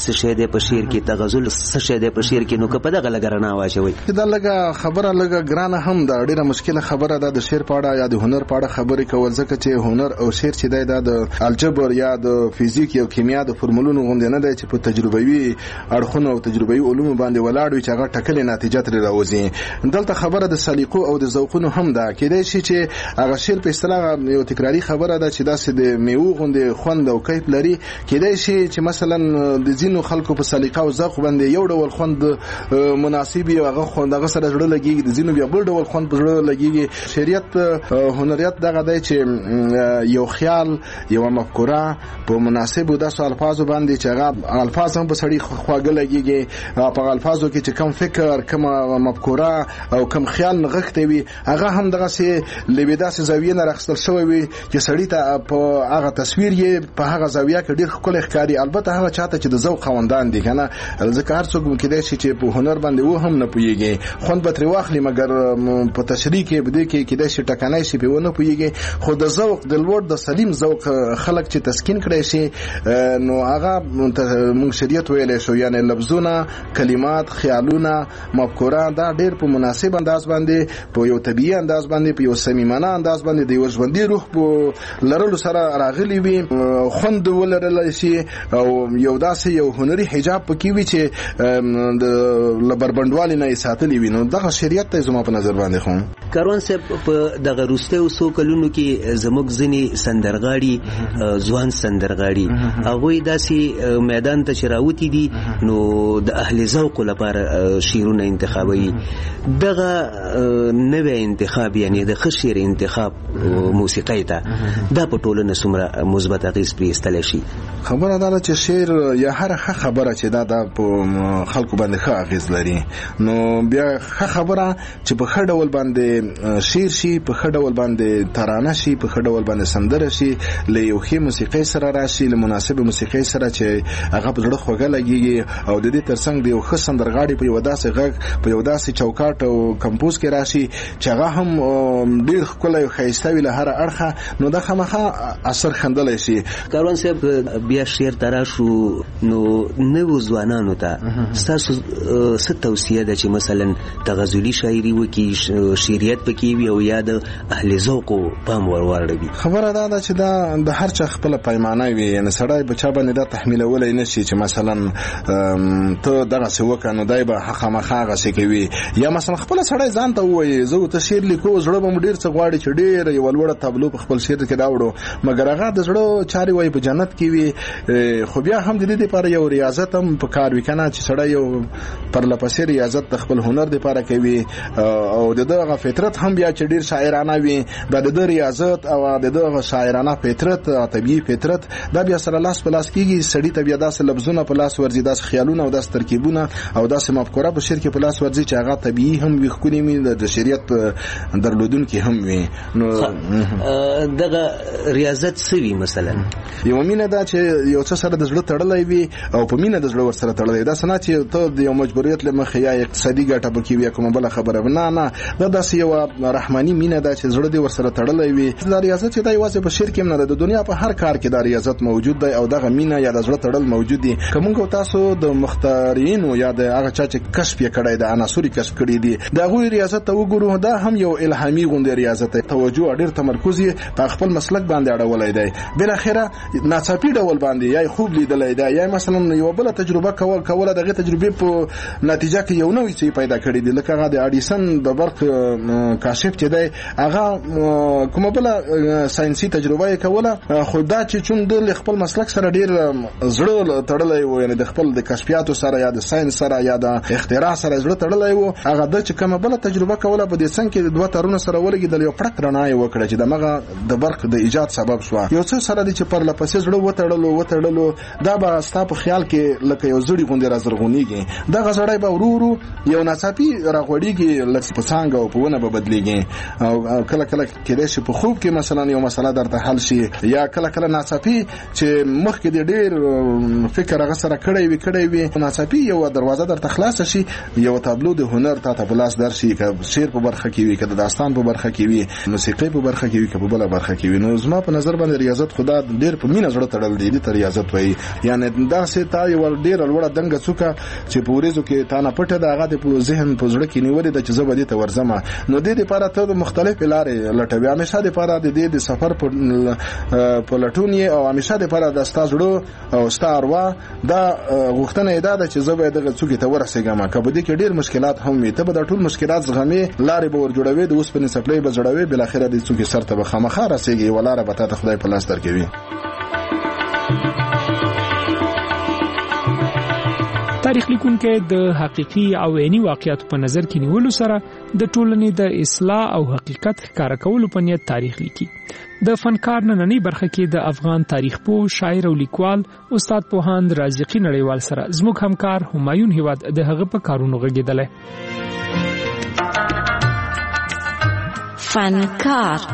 څه شی دی په شعر کې، تغزل څه شی دی په شعر کې، نو که په دغه لږه رڼا واچوئ. دا لږه خبره لږه ګرانه هم ده، ډېره مشکله خبره ده د شعر په اړه یا د هنر په اړه خبرې کول، ځکه چې هنر او شعر چې دی دا د الجبر یا د فزیک یا کیمیا د فرمولونو غوندې نه دی چې په تجربوي اړخونو او تجربوي علومو باندې ولاړ وي چې هغه ټاکلې نتیجه ترې راوځي. دلته خبره د سلیقو او د ذوقونو هم ده. کېدای شي چې هغه شعر په اصطلاح یو تکراري خبره ده چې داسې د میوو غوندې خوند او کیف لري. کېدای شي چې مثلا د ځینو خلکو په سلیقه او ذوق باندې یو ډول خوند مناسب وي، هغه خوند هغه سره زړه لګېږي، د ځینو بیا بل ډول خوند په زړه لګېږي. شعریت هنریت دغه دی چې یو خیال یو مفکوره په مناسبو داسې الفاظو باندې چې هغه الفاظ هم په سړي خواږه لګېږي، په الفاظو کې چې کم فکر کم مفکوره او کم خیال نغښتی وي هغه هم دغسې له یوې داسې زاویې نه راخیستل شوی وي چې سړي ته په هغه تصویر یې په هغه زاویه کې ډېر ښکلی ښکاري. البته هغه چاته چې د ذوق خاوندان دي که نه، ځکه هر څوک کېدای شي چې په هنر باندې و هم نه پوهېږي، خوند به ترې واخلي مګر په تشریح کې په دې کې کېدای شي ټکنی شي پرې ونه پوهېږي. خو د ذوق د لوړ د سلیم ذوق خلک چې تسکین کړی شي نو هغه موږ شریعت ویلی شو، یعنی لفظونه کلمات خیالونه مفکوره دا ډېر په مناسب انداز باندې په یو طبیعي انداز باندې په یو صمیمانه انداز باندې د یو ژوندي روح په لرلو سره راغلي وي، خوند ولرلی شي او یو داسې یو هنري حجاب پکې وي چې له بربنډوالي نه یې ساتلي وي. نو دغه شریعت ته زما په نظر باندې خو کاروان صاحب په دغه وروستیو څو کلونو کې زموږ ځینې سندرغاړي ځوان سندرغاړي هغوی داسې میدان ته چې راوتي دي نو د اهل ذوقو لپاره شعرونه انتخابوي. دغه نوی انتخاب یعنی د ښه شعر انتخاب موسیقۍ ته دا په ټولنه څومره مثبت اغېز پرې ایستلی شي؟ خبره دا ده چې شعر یا هره ښه خبره چې دا په خلکو باندې ښه اغېز لري، نو بیا ښه خبره چې په ښه ډول باندې شعر شي، په ښه ډول باندې ترانه شي، په ښه ډول باندې سندره شي، له یو ښې موسیقۍ سره راشي، له مناسبه موسیقۍ سره چې هغه په زړه خوږه لګېږي او د دې تر څنګ د یو ښه سندرغاړي په یو داسې غږ په یو داسې چوکاټ او کمپوز کې راشي چې هغه هم ډېر ښکلی او ښایسته وي له هره اړخه، نو دا خامخا اثر ښندلی شي. کاروان صاحب بیا شعر ته راشو، نو نوو ځوانانو ته ستاسو څه توصیه ده چې مثلا تغزلي شاعري وکړي، شعریت پکې وي او یا د اهل ذوقو پام ورواړوي؟ خبره دا ده چې دا د هر چا خپله پیمانه وي، یعنې سړی به چا باندې دا تحمیلولی نه شي چې مثلا ته دغسې وکړه نو دی به خامخا هغسې کوي، یا مثلا خپله سړی ځان ته ووایي زه ته شعر لیکو زړه به مو ډېر څه غواړي چې ډېره یوه لوړه تابلو په خپل شعر کې راوړو، مګر هغه د زړه چارې وایي په جنت کې وي. خو بیا هم د دې دپاره یو ریاضت هم په کار وي که نه، چې سړی یو پرلپسې ریاضت د خپل هنر دپاره کوي او د دغه فطرت هم بیا چې ډېر شاعرانه وي، بیا د ده ریاضت او د دغه شاعرانه فطرت طبیعي فطرت دا بیا سره لاس په لاس کېږي، سړي ته بیا داسې لفظونه په لاس ورځي، داسې خیالونه او داسې ترکیبونه او داسې مفکوره په شعر کې په لاس ورځي چې هغه طبیعي هم وي، ښکلي وي، د شریعت درلودونکي هم وي. نو دغه ریاضت څه وي؟ مثلا یو مینه ده چې یو څه سره د زړه تړلی وي او په مینه د زړه ورسره تړلی، داسې نه چې ته د یو مجبوریت له مخې یا اقتصادي ګټه پکې وي یا کومه بله خبره، نه دا داسې یوه رحماني مینه ده چې زړه دې ورسره تړلی وي. دا ریاضت چې دا یوازې په شعر کې هم نه ده، د دنیا په هر کار کې دا ریاضت موجود دی او دغه مینه یا د زړه تړل موجود دي. که موږ او تاسو د مخترعینو یا د هغه چا چې کشف یې کړی د عناصر کشف کړي دي د هغوی ریاضت ته وګورو، دا هم یو الهامي غوندې ریاضت دی، توجه ډېر تمرکز یې په خپل مسلک باندې اړولی دی، بالاخره ناڅاپي ډول باندې یا خوب لیدلی دی یا مثلا یوه بله تجربه کوله، دغې تجربې په نتیجه کې یو نوی څه پیدا کړي دي، لکه هغه د اډیسن د برق کاشف چې دی هغه کومه بله ساینسي تجربه یې کوله، خو دا چې چون د خپل مسلک سره ډېر زړه تړلی و، یعنې د خپل د کشفیاتو سره یا د ساینس سره یا د اختراع سره زړه تړلی و، هغه د چې کومه بله تجربه کوله په دې څنګ کې دوه تارونه سره ولګېدل، یو پړک رڼا یې وکړه چې دغه د برق د ایجاد سبب شوه. یو څه سره دی چې پرلپسې زړه وتړلو دا به ستا په خیال کې لکه یو زړي غوندې رازرغونېږي، دغه زړی به ورو ورو یو ناڅاپي راغوړېږي، لکه په څانګه او په ونه به بدلېږي او کله کله کېدای شي په خوب کې مثلا یو مسله درته حل شي، یا کله کله ناڅاپي چې مخکې دې ډېر فکر هغه سره کړی وي ناڅاپي یو دروازه درته خلاصه شي، یو تابلو د هنر تا ته په لاس درشي، که شعر په برخه کې وي، که د داستان په برخه کې وي، موسیقۍ په برخه کې وي، که په بله برخه کې وي. نو زما په نظر باندې ریاضت خدا ډېر په مینه زړه تړل دی، دې ته ریاضت وایي. یعنې دا داسې تا یو ډیر لوړه دنګه څوکه چې په ورځو کې تا نه پټه ده هغه په ذهن په زړه کې نیولې ده چې زه به دې ته ورځم نو د دې لپاره ته مختلف لارې لټوي همیشه د لپاره د دې د سفر په لټون او همیشه د لپاره د استاد او ستا اروا دا غوښتنه ده چې زه به دغه څوکې ته ورسېږم که به دې کې ډیر مشکلات هم وي ته به د ټول مشکلات زغمي لارې به ور جوړوي د اوسپنې سپلۍ به جوړوي بل اخر د څوکې سر ته به خامخا رسېږي ولاره به تا ته خدای په لاس درکوي. تاریخ لیکونکي د حقيقي او عیني واقعیتو په نظر کې نیولو سره د ټولنې د اصلاح او حقیقت ښکارا کولو په نیت تاریخ لیکي. د فنکار نننۍ برخه کې د افغان تاریخ پوه شاعر او لیکوال استاد پوهاند رازقي نړیوال سره زموږ همکار همایون هیواد د هغه په کارونو غږیدل. فنکار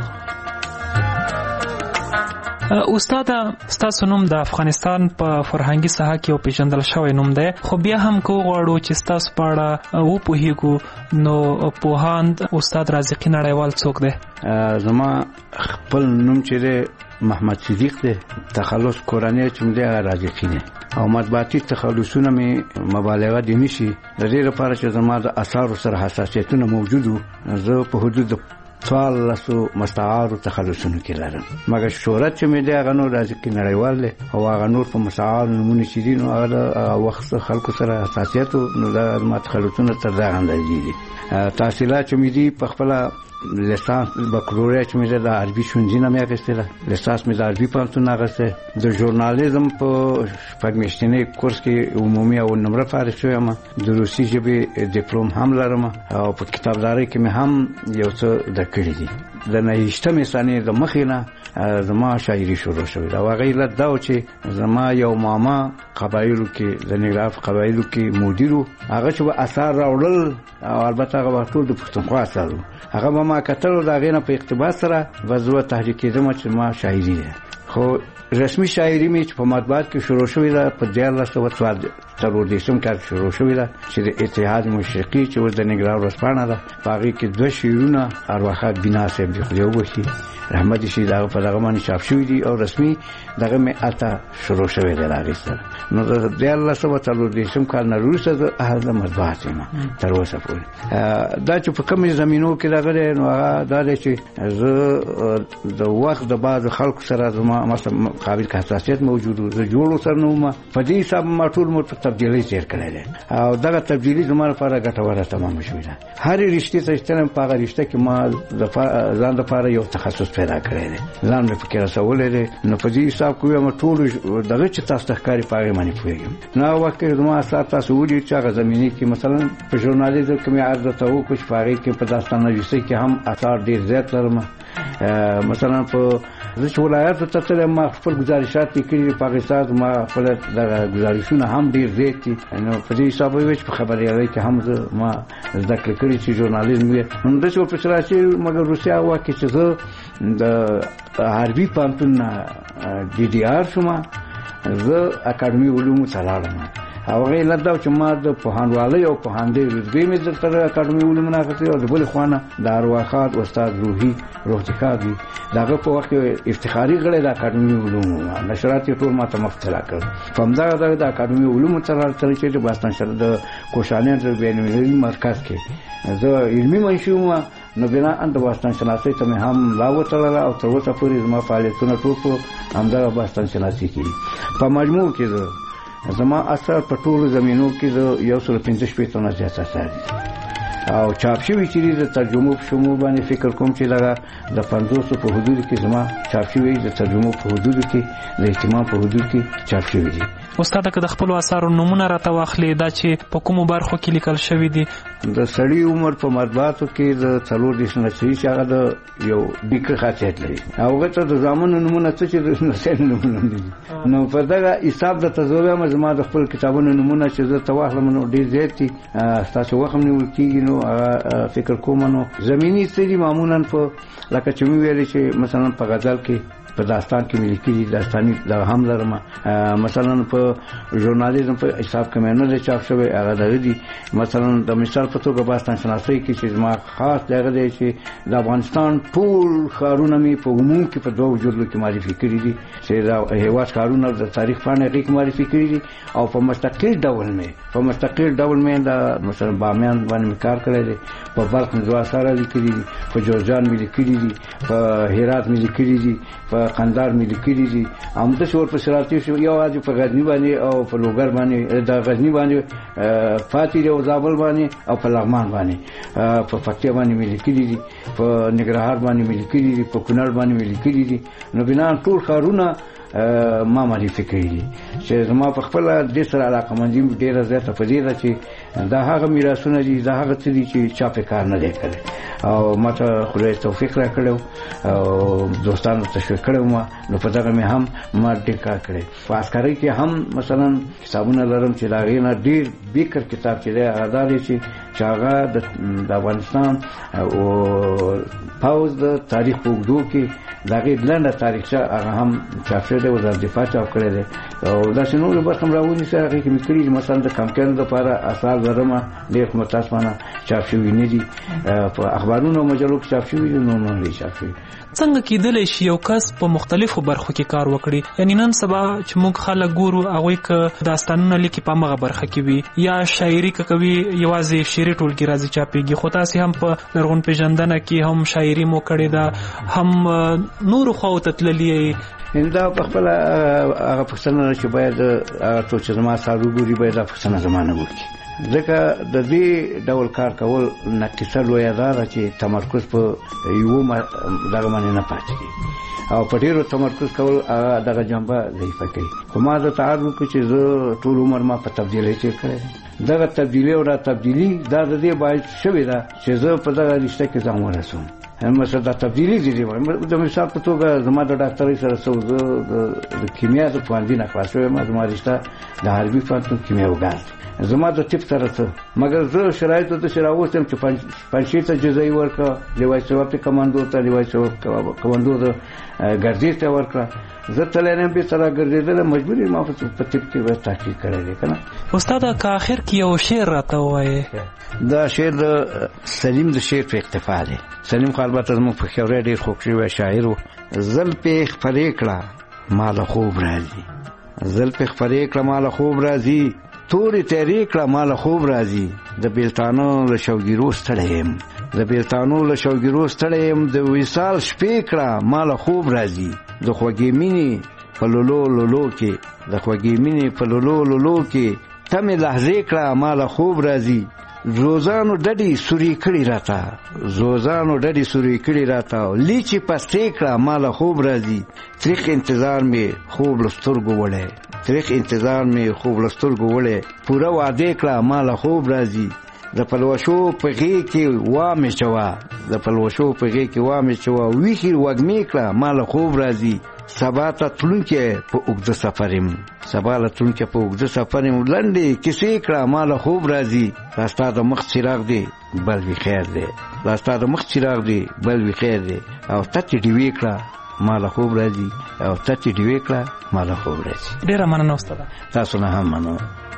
استاد ستاسو نوم د افغانستان په فرهنګي ساحه کې او پیژندل شوی نوم دی خو بیا هم کو غواړو چې ستاسو په اړه و پوهیږو نو پوهاند استاد رازقي نړیوال څوک دی؟ زما خپل نوم چې دی محمد صدیق دی تخلص کورنۍ چې دی رازقي دی او مطبوعاتي تخلصونه می مبالغه دي نشي د دې لپاره چې زما د اثار سره حساسیتونه موجود زه په حدود 12 مستعار تخلصونه کې لرم مګر شهرت چې مې دی هغه نور رازقي نړیوال دی او هغه نور په مستعار نمونه چې دي نو هغه وخت خلکو سره حساسیت نو دا ما تخلصونه تر دا اندازې دي تحصیلات چې مې دي په خپل لیسانس بکالوریا چې مې د عربي شونځینه مې اخیستله لیسانس مې د عربي پوهنتون اخیسته د ژورنالیزم په شپږمیاشتني کورس کې عمومي او نمره فارغ شوم د روسي ژبې ډیپلوم هم لرم او په کتابدارۍ کې مې هم یو څه د کړی دي د 19مې سنې د مخې نه زما شاعري شروع شوې دا هغه علت دا چې زما یو ماما قبایلو کې د نګراف قبایلو کې مدیرو هغه چې اثار راوړل او البته هغه ټول د پښتونخوا اثر هغه ما کتل دا غینه په اقتباس سره وزو تحریک کېدم چې ما شاعري ده خو رسمي شاعري مې چې په مطبوعات کې شروع شوې ده په 1914 کال شروع شوې ده چې د اتحاد مشرقي چې ور د نګراو ورځپاڼه ده هغه کې 2 شعرونه ارواحات بنا صاحب دی خو وشي رحمت شي دا په دغه باندې چاپ شوی دي او رسمي دغه مې اته شروع شوې ده راغسته نو د 1914 کال نه وروسته د اهل مطبوعات ما تر اوسه پورې دا چې په کومې زمينو کې راغلی نو هغه دا چې زه د وخت د بعد خلکو سره زما مثلا قابل حساسیت موجود زه جوړو سره نو ما په دې حساب ما ټول مو تبدیلی تیر کړل او دغه تبدیلی زما لپاره ګټوره تمام شوې ده هر رښتې ته استلم په هغه رښتې کې ما ځان لپاره یو تخصص پیدا کړی دی ځان مې فکر رسولې دی نو په دې حساب کې ما ټول دغه چې تاسو تخکاری پاره باندې پوهیږم نو وخت زما اثر تاسو ولې چې هغه زمینی کې مثلا په ژورنالیزم کې مې عرض ته وکړ چې پاره کې په داستان نویسۍ کې هم اثار ډیر زیات لرم مثلا په زه ولایت ته تل ما خپل گزارشات لیکلي په پاکستان ما خپل د گزارشونه هم ډیر زیات دي نو په دې حساب ویچ په خبريالۍ کې هم ما ذکر کړی چې ژورنالیزم یې نو د څو په سره چې مګر روسیا واکه چې زه د عربي پوهنتون ډي ډي آر شوم زه اکاډمي علوم څلارم او غیر لدا چې ما د پوهانوالۍ او پوهاندې رتبې مې تر اکاډمي علوم نه اخیستې او د بل خوانه د ارواحات استاد روحي روحتکابي داغه په وخت افتخاري غړي د اکاډمي علوم نشرات ټول ما ته مفتلا کړ فهمدا د اکاډمي علوم تر چې د باستان سره د کوشانه د بینالمللي مرکز کې زه علمي منشوم نو بنا ان د باستان شناسي ته هم لاوتل او تر اوسه پورې زما فعالیتونه ټول په همدا باستان شناسي کې په مجموع کې زما اثر په ټولو زمینو کې یو 115 نه زیات اثر دي او چاپ شوی چې د ترجمه په شمول باندې فکر کوم چې لږه د 500 په حدود کې زما چاپ شوی د ترجمه په حدود کې د اهتمام په حدود کې چاپ شوی دي استاد که د خپل اثارو نمونه راته واخلي دا چې په کومو برخو کې لیکل شوی دي د سړی عمر په مطبوعاتو کې د 40 نشري چې هغه د یو ډیکه خاصیت لري هغه ته د زمانو نمونه څه چې د نسل نمونه دي نو په دغه حساب د تزویه مزما د خپل کتابونو نمونه چې زه تواخلم نو ډیر زیات دي تاسو وخت نیول کیږي نو فکر کوم نو زمینی سری معمولا په لکه چې ویل چې مثلا په غزل کې په داستان کې ملي کې داستاني د هم لرم مثلا په ژورنالیزم په حساب کې مې نه چاپ شوی هغه دغه دي مثلا د مثال په توګه باستان شناسي کې چې ما خاص دغه دی چې د افغانستان ټول ښارونه می په عموم کې په دوه جوړو کې معرفي کړی دي چې دا هیواد ښارونه د تاریخ باندې کې معرفي کړی دي او په مستقل ډول مې دا مثلا بامیان باندې کار کړی دی په بلخ مزوا سره لیکلي دي په جوزجان مې لیکلي دي په هرات مې لیکلي دي په قندهار مې لیکلي دي همدا شور په شراتي شو یو واځي په غزنی باندې او په لوګر باندې د غزنی باندې فاتح او زابل باندې او په لغمان باندې په پکتیا باندې مې لیکلي دي په ننګرهار باندې مې لیکلي دي په کونړ باندې مې لیکلي دي نو بنا ټول ښارونه ما معرفي کړی دي چې زما په خپل د سره علاقه مندي ډیره زیاته په دې ده چې دا هغه میراثونه دي دا هغه څه دي چې چا په کار نه دی کړی او ماته خدای توفیق راکړو او دوستانو تشویق کړو ما نو په دغه مې هم ما ډېر کار کړی فاسکاري کې هم مثلا کتابونه لرم چې دا غینه ډېر بیکر کتاب چې دی هغه دی چې هغه د افغانستان او پاوز د تاریخ په اوږدو کې دغه لنډه تاریخچه هغه هم چاپ شوی دی او د دفاع چاپ کړی دی او داسې نورې برخې هم راوړي چې هغې کې مې کړي دي مثلا د کمپیانو دپاره اثار لرمه ډېر متاسفانه چاپ شوي نه دي په اخبارونو او مجلو کې چاپ شوي دي نور نه دي چاپ شوي څنګه کېدلی شي یو کس په مختلفو برخو کې کار وکړي یعنی نن سبا چې موږ خلک ګورو هغوی که داستانونه لیکي په همغه برخه کې وي یا شاعري که کوي یوازې شعري ټولګي راځي چاپېږي خو تاسې هم په لرغون پېژندنه کې هم شاعري مو کړې ده هم نورو خواو ته تللي دا په خپل هغه پوښتنه چې باید هغه څوک چې زما سره وګوري باید دا پوښتنه زما نه وکړي ځکه د دې ډول کار کول نقیصه لویه ده چې تمرکز په یو دغه باندې نه پاتې او په ډېرو تمرکز کول هغه دغه جنبه ضعیفه کوي خو ما د تعهد وکړ چې زه ټول عمر ما په تبدیلۍ تېر کړی دغه تبدیلي او دا تبدیلي دا د دې باعث شوې ده چې زه په دغه رشته کې ځان ورسوم مثلا دا تبدیلی دي د مثال په توګه زما د ډاکټرۍ سره څو د کیمیا د پوهنځي نه خلاص شوی ما زما رشته د حربي پوهنتون کیمیاوګر زما د طب سره څه مګر زه شرایطو ته راوستم چې پنځشیر ته جزایي ورکړه لیوای ثواب کمانډو ته لیوای ثواب کمانډو د ګردیز ته ورکړه زه تللی نه بې سره ګرځېدلم مجبور یم ما په طب کې به تحقیق کړی دی که نه استاده که آخر کې یو شعر راته ووایې دا شعر د سلیم د شعر په اقتفا دی سلیم خو البته زموږ په خیوری ډېر خوږ شوی شاعر و زلفې خپرې کړه ما له خوب راځي زلفې خپرې کړه ما له خوب راځي تورې تیرې کړه ما له خوب راځي د بیلتانو له شوګیرو ستړی یم د بیلتانو له شوګیرو ستړی یم د وصال شپې کړه ما له خوب راځي د خوږې مینې په لولو لولو کې د خوږې مینې په لولو لولو کې تمې لحظې کړه ما له خوب راځي زوزانو ډډې سوري کړي راته زوزانو ډډې سوري کړي راته لیچې پستې کړه ما له خوب راځي تریخ انتظار مې خوب له سترګو وړی تریخ انتظار مې خوب له سترګو وړی پوره وعدې کړه ما له خوب راځي د پلوشو په غېږ کې وامې چوه د پلوشو په غېږ کې وامې چوه ویښې وږمې کړه ما له خوب راځي سبا ته تلونکی په اوږده سفر یم سبا له تلونکی په اوږده سفر یم لنډې کیسې کړه ما له خوب راځي دا ستا د مخ څراغ دی بل وي خیر دی دا ستا د مخ څراغ دی بل وي خیر دی او تتې ډیوې کړه ما له خوب راځي او تتې ډیوې کړه ما له خوب راځي ډېره مننه استاده تاسو نه هم مننه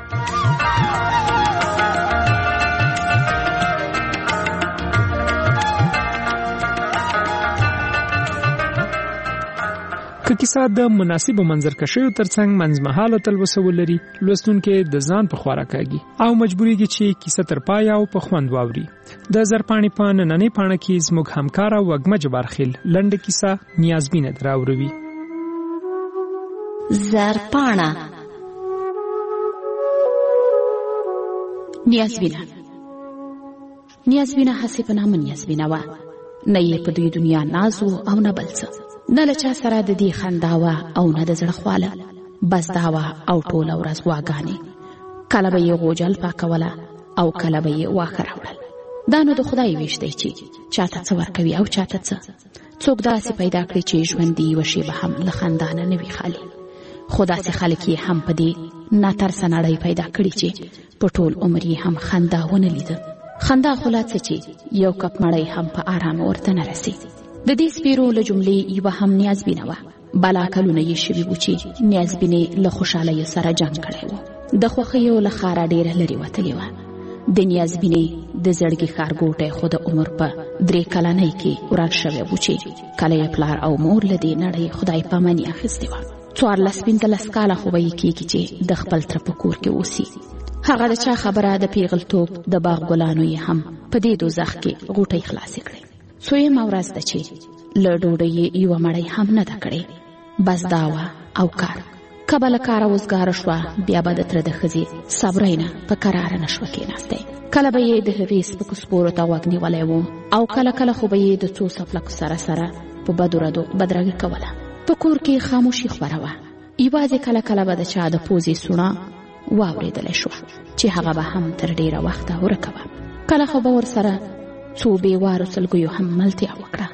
که کیسه د مناسبو منظرکشیو ترڅنګ منځمهاله تلوسه ولري لوستونکي د ځان په خورا کاږي او مجبوریږي چې کیسه تر پای او په خوند واوري د زرپاڼې په نننۍ پاڼه کې زموږ همکاره وږمه جبارخیل لنډه کیسه نیازبینه دراوروي زرپاڼه نیازبینه هسې په نامه نیازبینه وه نه یې په دوی دنیا ناز او نه بل څه نه له چا سره د دې خندا وه او نه د زړه خواله بس دا وه او ټوله ورځ غواګانې کله به یې غوجل پاکوله او کله به یې واښه راوړل دا نو د خدای ویش دی چې چاته څه ورکوي او چاته څه څوک داسې پیدا کړي چې ژوندي یوه شېبه هم له خندا نه وي خالي خو داسې خلک یې هم په دې ناترسه نړۍ پیدا کړي چې په ټول عمر یې هم خندا ونه لیده خندا خو لا څه چې یو کپ مړۍ هم په آرامه ورته نه رسي د دې سپیرو له جملې یوه هم نیازبینه وه بلا کلونه یې شوي وو چې نیازبینې له خوشحالیو سره جنګ کړی و د خوښیو له ښاره ډېره لرې وتلې وه د نیازبینې د زړګي ښارګوټی خو د عمر په 3 کلنۍ کې وران شوی و چې کله یې پلار او مور له دې نړۍ خدای پاماني اخیستې وه. 14-15 کاله خو به یې کېږي چې د خپل تره په کور کې اوسي. هغه د چا خبره د پیغلتوب د باغ ګلانو یې هم په دې دوزخ کې غوټۍ خلاصې کړې. څویمه ورځ ده چې له ډوډۍ یې یوه مړۍ هم نه ده کړې، بس دا وه او کار. که به له کاره وزګاره شوه بیا به د تره د ښځې صبرۍ نه په کراره نه شوه کېناستی. کله به یې د هغې سپکو سپورو ته غوږ نیولی و او کله کله خو به یې د څو څپلکو سره سره په بدو ردو بدرګي کوله. په کور کې خاموشي خوره وه. یوازې کله کله به د چا د پوزې سوڼه واورېدلی شوه چې هغه به هم تر ډېره وخته ورکه وه. کله خو به ورسره څو بېوارو سلګیو هم ملتیا وکړه.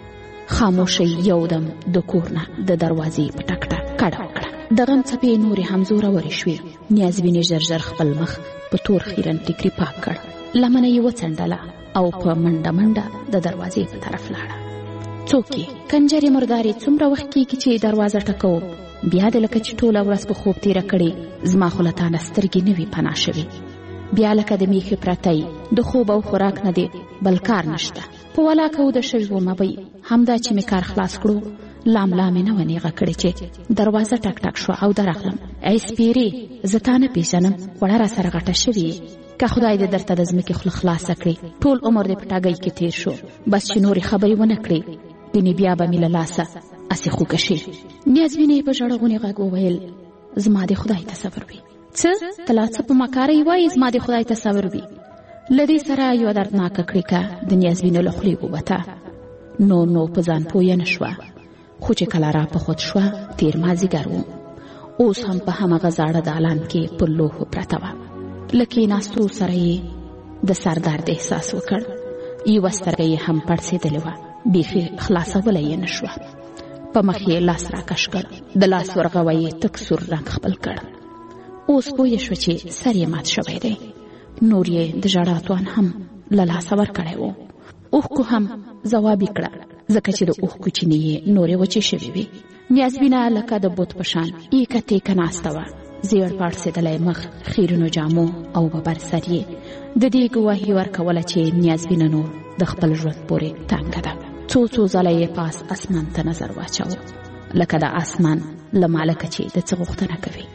خاموشۍ یودم د کور نه د دروازې په ټک ټک کډه وکړه. د غم څپې نورې هم زورورې شوې. نیازبینې ژر ژر خپل مخ په تور خیرن ټیکري پاک کړ، لمنه یې وڅنډله او په منډه منډه د دروازې په طرف لاړه. څوک یې کنجرې مردارې څومره وخت کېږي چې دروازه ټکوم، بیا د لکه چې ټوله ورځ په خوب تېره کړې، زما خو له تانه سترګې نه وي پناه شوې. بیا لکه د میخې پرتی د خوب او خوراک نه دی بل کار نشته. په ولاکه وده شوې ومه بی همدا چې مې کار خلاص کړو لاملا مې نه و نیغه کړې چې دروازه ټک ټک شوه او درغلم. ای سپیرې، زه تا نه پېژنم، وړه راسره غټه شوې یې. که خدای دې درته د ځمکې خوله خلاصه کړې، ټول عمر دې په ټاګۍ کې تېر شو، بس چې نورې خبرې ونه کړې ګنې بیا به مې له لاسه اسې خوږه شي. نیازبینې په ژړغونې غږ وویل زما دې خدای ته صبر وي. څه ته لا څه په مکارۍ وایې زما دې خدای ته صبر وي؟ له دې سره یوه دردناکه کړیکه د نیازبینې له خولې ووته. نو په ځان پویه نه شوه، خو چې کله را په خود شوه تېر مازدیګر و. اوس هم په همغه زاړه دالان کې پر لوحو پرته وه. له کېناستو سره یې د سر درد احساس وکړ. یوه سترګه یې هم پړسېدلې وه، بیخي خلاصولی یې نه شوه. په مخ یې لاس راکش کړ، د لاس ورغوی یې تک سور رنګ خپل کړ. اوس پوه شوه چې سر یې مات شوی دی. نور یې د ژړا توان هم له لاسه ورکړی و. اوښکو هم ځواب یې کړه، ځکه چې د اوښکو چینې یې نورې وچې شوې وې. نیازبینه لکه د بت په شان ایکه تېکه ناسته وه. زیړ پاړسېدلی مخ، خیرونو جامو او ببر سر یې د دې ګواهي ورکوله چې نیازبینه نور د خپل ژوند پورې تنګه ده. څو ځله یې پاس اسمان ته نظر واچاوه، لکه د اسمان له مالکه چې د څه غوښتنه کوي.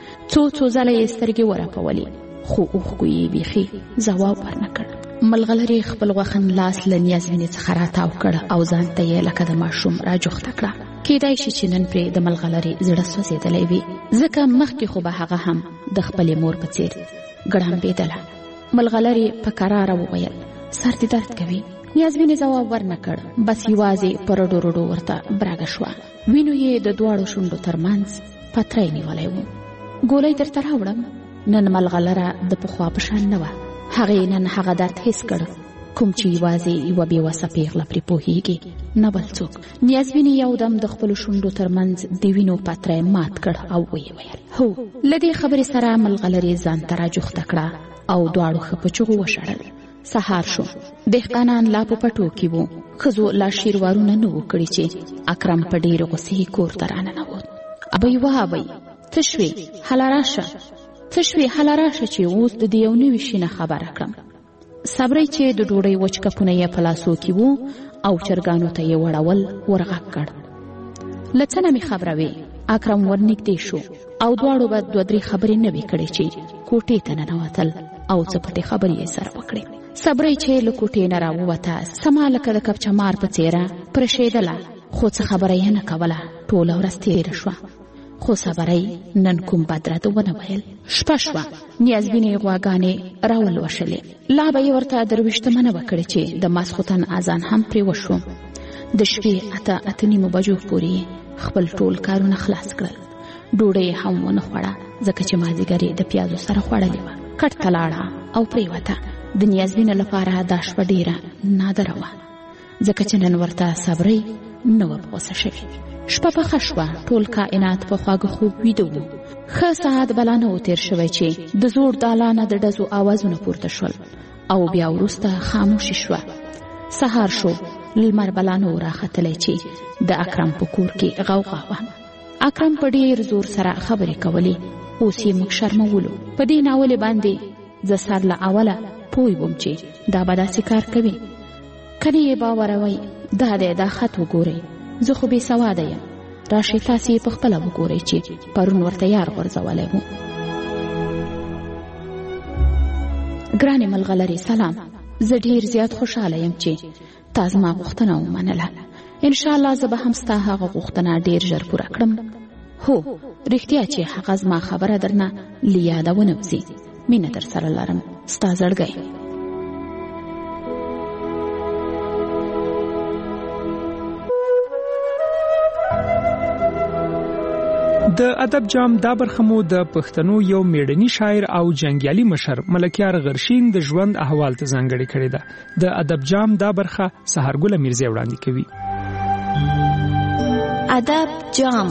څو ځله یې سترګې ورپولې، خو اوښکو یې بیخي ځواب ورنه کړ. ملغلرې خپل غوښن لاس له نیازبینې څخه راتاو کړ او ځان ته یې لکه د ماشوم راجوخته کړه. کېدای شي چې نن پرې د ملغلرې زړه سوځېدلی وي، ځکه مخکې خو به هغه هم د خپلې مور په څېر ګړمبېدله. ملغلرې په کراره وویل سر دې درد کوي. نیازبینې ځواب ورنه کړ، بس یوازې په رډو رډو ورته براګه شوه. وینو یې د دواړو شونډو ترمنځ پتری نیولی و. ګولۍ درته راوړم. نن ملغلره د پخوا په شان نه وه. هغې نن هغه درد حس کړ کوم چې یوازې یوه بېوسه پیغله پرې پوهېږي، نه بل څوک. نیازبینې یودم د خپلو شونډو ترمنځ د وینو پتری مات کړ او ویې ویل هو. له دې خبرې سره ملغلرې ځان ته راجوخته کړه او دواړو ښه په چغو وشړل. سهار شو. دهقانان لا په پټو کې وو. ښځو لا شیروارونه نه وو کړي چې اکرم په ډېرې غوسې کور ته راننوت. ابۍ وه ابۍ، څه شوې؟ هله راشه، څه شوې؟ هله راشه چې اوس د دې یو نوي شي نه خبره کړم. صبرۍ چې د ډوډۍ وچ کپونه یې په لاسو کې وو او چرګانو ته یې وړول ورغږ کړ. له څه نه مې خبروې؟ اکرم ورنږدې شو او دواړو به 2-3 خبرې نه وې کړې چې کوټې ته ننوتل او څه پټې خبرې یې سره وکړې. صبرۍ چې له کوټې نه راووته سما لکه د کبچمار په څېره پرشېدله، خو څه خبره یې نه کوله. ټوله ورځ تېره شوه، خو صبرۍ نن کوم بدرد ونه ویل. شپه شوه. نیازبینې غواګانې راولوشلې. لا به یې ورته درویشتمنه وکړې چې د ماسخوتن اذان هم پرې وشو. د شپې 8-8:30 بجو پورې خپل ټول کارونه خلاص کړل. ډوډۍ هم ونه خوړه، ځکه چې مازدیګر یې د پیازو سره خوړلې وه. کټ ته لاړه او پرېوته. د نیازبینې لپاره دا شپه ډېره نادره وه، ځکه چې نن ورته صبرۍ نه وه په غوسه شوې. شپه پخه شوه. ټول کائنات په خواږه خوب ویده و. ښه ساعت بلا نه و تېر شوی چې د زوړ دالانه د ډزو آوازونه پورته شول او بیا وروسته خاموشي شوه. سهار شو. لمر بلا نه و راختلی چې د اکرم په کور کې غوغا وه. اکرم په ډېر زور سره خبرې کولې. اوس یې موږ شرمولو. په دې ناولې باندې زه سر له اوله پوی وم چې دا به داسې کار کوي. کنه یې باوروئ دا دی دا خط وګورئ، زه خو بې سواده یم، راشئ تاسې یې پخپله وګورئ چې پرون ورته یار غورځولی و. ګرانې ملغلرې سلام، زه ډېر زیات خوشحاله یم چې تا زما غوښتنه ومنله. انشاءالله زه به هم ستا هغه غوښتنه ډېر ژر پوره کړم. هو رښتیا چې هغه زما خبره درنه له یاده ونه وځي. مینه در سره لرم، ستا زړګی. د ادب جام دا برخه مو د پښتنو یو میړني شاعر او جنگیالي مشر ملکیار غرشین د ژوند احوال ته ځانګړې کړې ده. د ادب جام دا برخه سحرګل میرزی وړاندې کوي. ادب جام.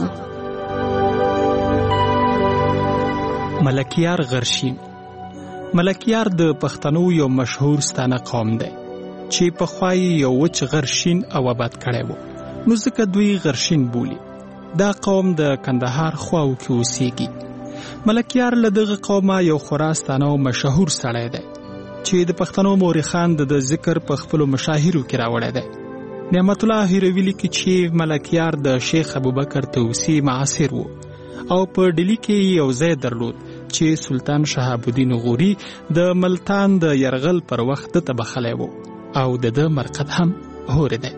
ملکیار غرشین. ملکیار د پښتنو یو مشهور ستانه قوم دی چې پخوای یو وچ غرشین او آباد کړی و، نو ځکه دوی غرشین بولی. دا قوم د کندهار خواو کې اوسېږي. ملکیار له دغه قومه یو خورا ستانه او مشهور سړی دی چې د پښتنو مورخان د ذکر په خپلو مشاهیرو کې راوړی دی. نعمت الله هیروي لیکي چې ملکیار د شیخ ابوبکر طوسی معاصر و او په ډیلی کې یو ځای درلود چې سلطان شهاب الدین غوري د ملتان د یرغل پر وخت ته بخلی و او د مرقد هم هور دی.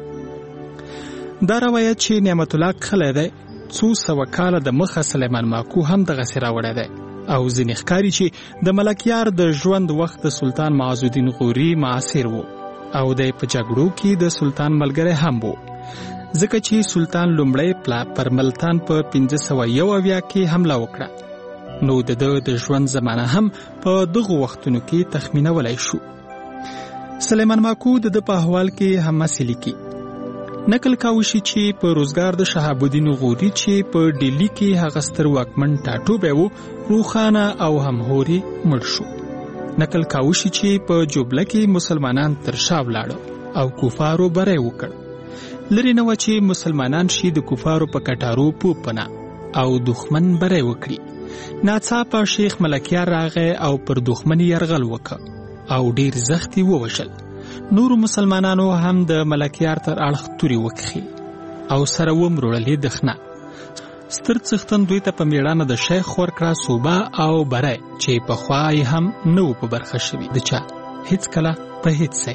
دا روایت چې نعمت الله خلی دی څو سوه کاله د مخه سلیمان ماکو هم دغسې راوړی دی او ځینې ښکاري چې د ملکیار د ژوند وخت د سلطان معز الدین غوري معاصر و او د په جګړو کې د سلطان ملګری هم و، ځکه چې سلطان لومړی پلا پر ملتان په 1571 کې حمله وکړه، نو د ژوند زمانه هم په دغو وختونو کې تخمینولی شو. سلیمان ماکو د په احوال کې هم هسې لیکي. نقل کاوه شي چې په روزګار د شهاب الدین غوري چې په ډیلی کې هغه ستر واکمن ټاټوبی و، روښانه او همهوري مړ شو. نقل کاوه شي چې په جوبله کې مسلمانان تر شا ولاړه او کفارو بری وکړ. لرې نه و چې مسلمانان شي د کفارو په کټارو پوپنه او دښمن بری وکړي. ناڅاپه شیخ ملکیار راغی او پر دښمن یرغل وکړ او ډیر زختی ووژل. نورو مسلمانانو هم د ملکیار تر اړخ توري وکخي او سره ومروړلې دښنه. ستر څښتن دوی ته په میړانه د شیخ ورکړه صوبه او بری چې پخوا یې هم نه و په برخه شوي د چا هیڅ کله په هیڅ ځای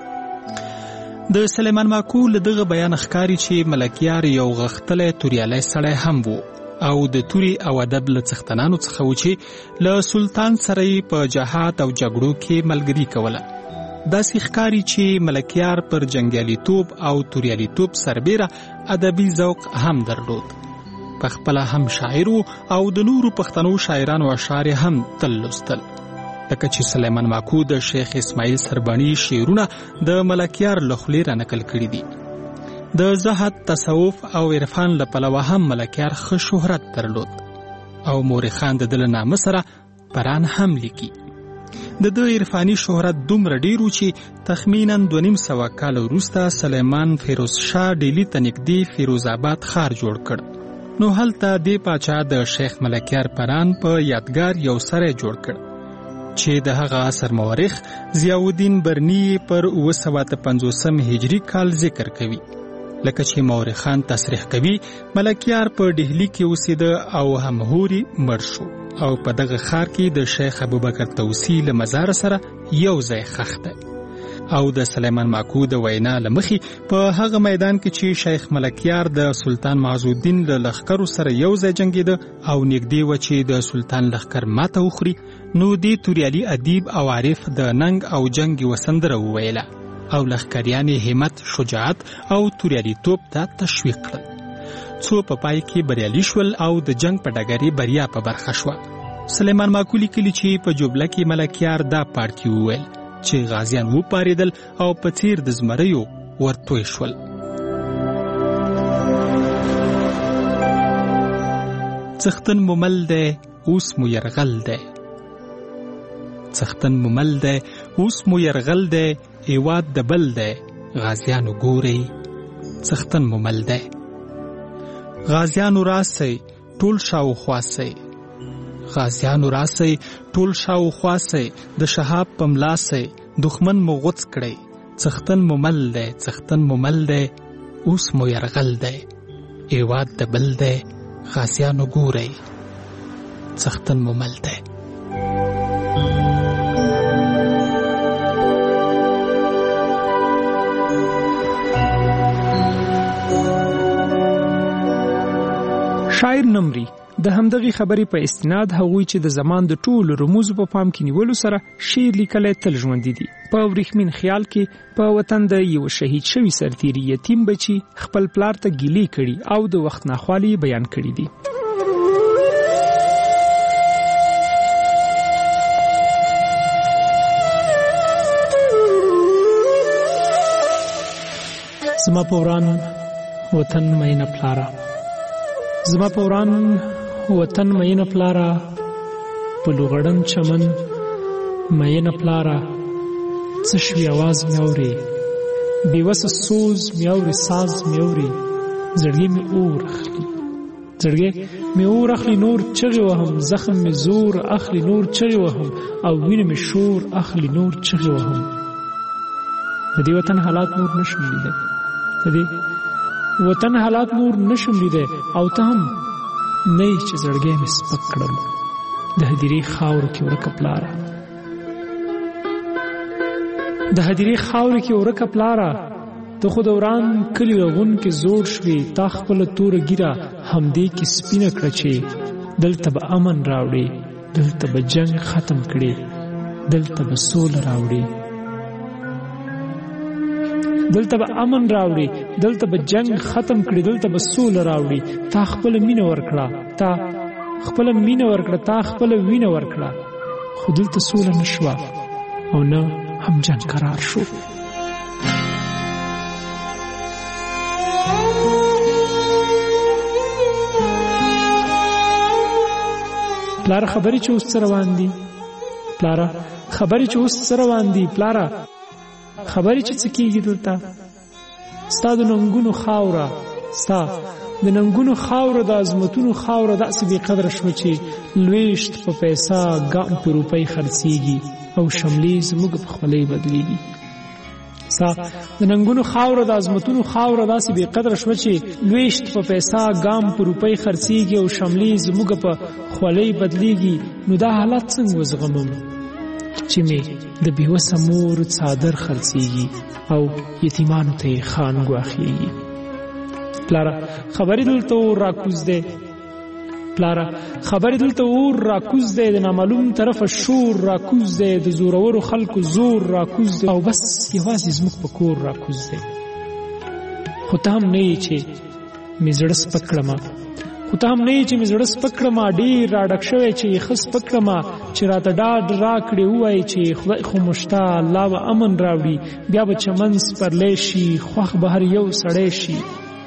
کې. د سلیمان ماکو له دغه بیان ښکاري چې ملکیار یو غښتلی توریالی سړی هم و او د توري او ادب له څښتنانو څخه و چې له سلطان سره یې په جهاد او جګړو کې ملګري کوله. داسې ښکاري چې ملکیار پر جنګیالیتوب او توریالیتوب سربیره ادبي ذوق هم درلود. پخپله هم شاعر او د نورو پښتنو شاعرانو اشعار هم تل لوستل، لکه چې سلیمان ماکو د شیخ اسماعیل سربانی شعرونه د ملکیار له خولې را نقل کړي دي. د زهد، تصوف او عرفان له پلوه هم ملکیار ښه شهرت درلود او مورخان د ده له نامه سره پران هم لیکي. د ده عرفاني شهرت دومره ډیر و چې تخمینا 250 کال وروسته سلیمان فیروز شاه ډیلی ته نږدې فیروز آباد ښار جوړ کړ. نو هلته دې پاچا د شیخ ملکیار پران په یادګار یو سری جوړ کړ چې د هغه عصر مورخ ضیاءالدین برنی پر 950 هجری کال ذکر کوي. لکه چې مورخان تصریح کوي ملکیار په ډهلی کې اوسېده او همهوري مړ شو او په دغه ښار کې د شیخ ابوبکر طوسی له مزار سره یو ځای ښخ دی. او د سلیمان ماکو د وینا له مخې په هغه میدان کې چې شیخ ملکیار د سلطان معز الدین له لښکرو سره یو ځای جنګېده او نږدې و چې د سلطان لښکر ماته وخوري، نو دې توریالي ادیب او عارف د ننګ او جنګ یوه سندره وویله او لښکریان یې همت، شجاعت او توریالیتوب ته تشویق کړل، څو په پای کې بریالي شول او د جنګ په ډګر یې بریا په برخه شوه. سلیمان ماکو لیکلي چې په جوبله کې ملکیار دا پاړکي وویل چې غازیان وپارېدل او په څیر د زمریو ورتوی شول. څښتن ممل دی اوس مو یرغل دی، څښتن ممل دی اوس مو یرغل دی، هیواد د بل دی غازیانو ګورئ څښتن ممل دی. غازیانو راسئ ټول شاوخوا سئ، غازیانو راسئ ټول شاوخوا سئ د شهاب په ملا سئ دښمن مو غوڅ کړئ څښتن مو مل دی څښتن مو مل دی اوس مو یرغل دی هېواد د بل دی غازیانو ګورئ څښتن مو مل دی. شاعر نمري د همدغه خبرې په استناد هغوی چې د زمان د ټولو رموزو په پام کې نیولو سره شعر لیکلی تل ژوندي دي. په ورېښمین خیال کې په وطن د یو شهید شوي سرتیري یتیم بچي خپل پلار ته ګیلې کړي او د وخت ناخوالې بیان کړي دي. زما په وران وطن مینه پلاره زما په وران وطن مینه پلاره په لوغړن چمن مینه پلاره څه شوي اواز مې اورې بېوسه سوز مې اورې ساز مې اورې زړګي مې اور اخلي نور چغې وهم زخم مې زور اخلي نور چغې وهم او وینه مې شور اخلي نور چغې وهم. د دې وطن حالات نور نشم لیدی د دې وطن حالات نور نشم لیدی او ته هم نه یې چې زړګی مې سپک کړم د هدیرې خاورو کې ورکه پلاره د هدیرې خاورو کې ورکه پلاره ته خو د وران کلي رغون کې زوړ شوې تا خپله توره ږیره همدې کې سپینه کړه چې دلته به امن راوړې دلته به جنګ ختم کړې دلته به سوله راوړې دلته به امن راوړي دلته به جنگ ختم کړي دلته به سوله راوړي تا خپل مینه ورکړه تا خپل وینه ورکړه خو دلته سوله نشوه او نه هم جنگ قرار شو. پلاره خبرې چې اوس څه روان دي پلاره خبرې چې اوس څه روان دي پلاره خبرې چې څه کېږي دلته ستا د ننګونو خاوره ستا د ننګونو خاوره د عظمتونو خاوره داسې بې قدره شوه چې لویشت په پیسه ګام په روپۍ خرڅېږي او شملې زموږ په خولۍ بدلېږي. ستا د ننګونو خاوره د عظمتونو خاوره داسې بې قدره شوه چې لویشت په پیسه ګام په روپۍ خرڅېږي او شملې زموږ په خولۍ بدلېږي. نو دا حالات څنګه وزغمم چې مې د بېوسه مور څادر خرڅېږي او یتیمانو ته یې خان ګواښېږي. پلاره خبرې دلته اور راکوز دی پلاره خبرې دلته اور راکوز دی د نامعلوم طرفه شور راکوز دی د زورورو خلکو زور راکوز دی او بس یوازې زموږ په کور راکوز دی. خو ته هم نه یې چې مې زړه سپک کړمه ډېر راډک شوی چې یې ښه سپک کړمه چې راته ډاډ راکړې ووایي چې خدای خو مو شته الله به امن راوړي بیا به چمن سپرلی شي خوښ به هر یو سړی شي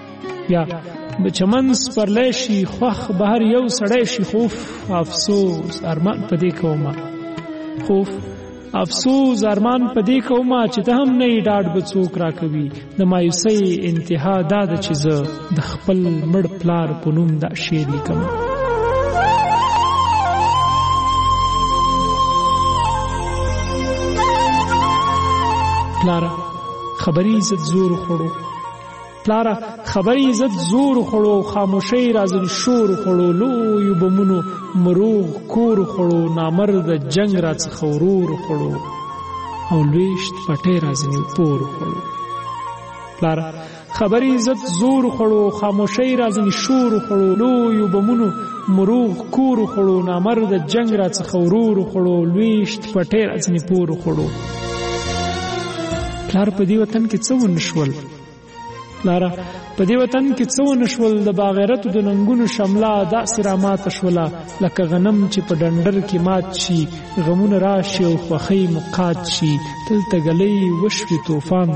خوف افسوس ارمان په دې کومه چې ته هم نه یې ډاډ به څوک راکوي. د مایوسۍ انتها دا ده چې زه د خپل مړ پلار په نوم دا شعر لیکم. پلاره خبرې عزت زور خوړو خاموشۍ رازل شور خوړو لویو بمونو مروغ کور خوړو نامرد جنگ را څخه ورور خوړو او لویشت پټۍ رازنی پور خوړو. پلاره خبرې عزت زور خوړو خاموشۍ رازنی شور خوړو لویو بمونو مروغ کور خوړو نامرد جنگ را څخه ورور خوړو لویشت پټۍ رازنی پور خوړو. پلاره په دې وطن کې څه ونشول د باغیرتو د ننګونو شمله داسې راماته شوله لکه غنم چې په ډنډر کې مات شي غمونه راشي او خوښۍ مقات شي. دلته ګلۍ وشوې طوفان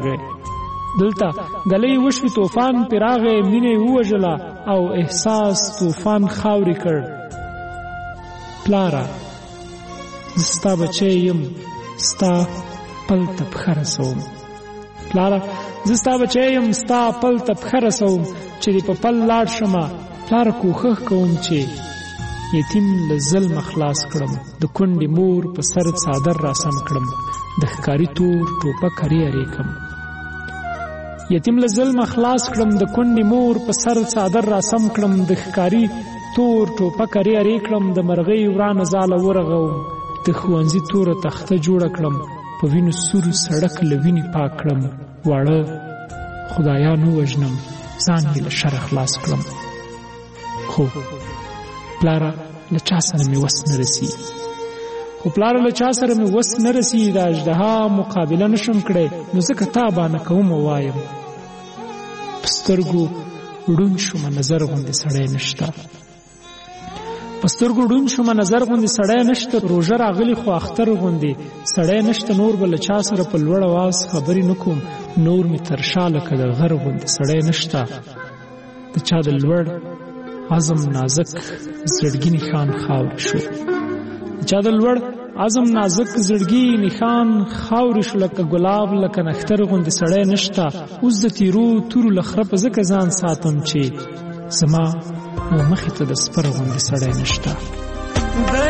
پې راغی مینه یې ووژله او احساس طوفان خاورې کړ. پلاره زه ستا بچی یم ستا پل ته پښه رسوم زه ستا بچی یم ستا پل ته پښه رسوم چې دې په پل لاړ شمه. پلاره کوښښ کوم چې یتیم له ظلم خلاص کړم د کونډې مور په سر څادر راسم کړم د ښکاري تور ټوپک هرې کړم یتیم له ظلم خلاص کړم د کونډې مور په سر څادر راسم کړم د ښکاري تور ټوپک هرې کړم د مرغۍ ورانه ځاله ورغوم د ښوونځي توره تخته جوړه کړم په وینو سور سړک له وینې پاک کړم واړه خدایان ووژنم ځان یې له شره خلاص کړم خو پلاره له چا سره مې وس نه رسي د اژدها مقابله نشم کړی نو ځکه تا بانه کوم وایم په سترګو ړوند شومه نظر غوندې سړی نشته روژه راغلی خو اختر غوندې سړی نشته نور به له چا سره په لوړ اواز خبرې نه کوم نور مې تر شا لکه د غر غوندې سړی نشته د چا د لوړ عزم نازک زړګي نښان خاورې شو لکه ګلاب لکه نختر غوندې سړی نشته اوس د تیرو تورو له خره په ځکه ځان ساتم چې زما و مخې ته د سپر غوندې سړی نشته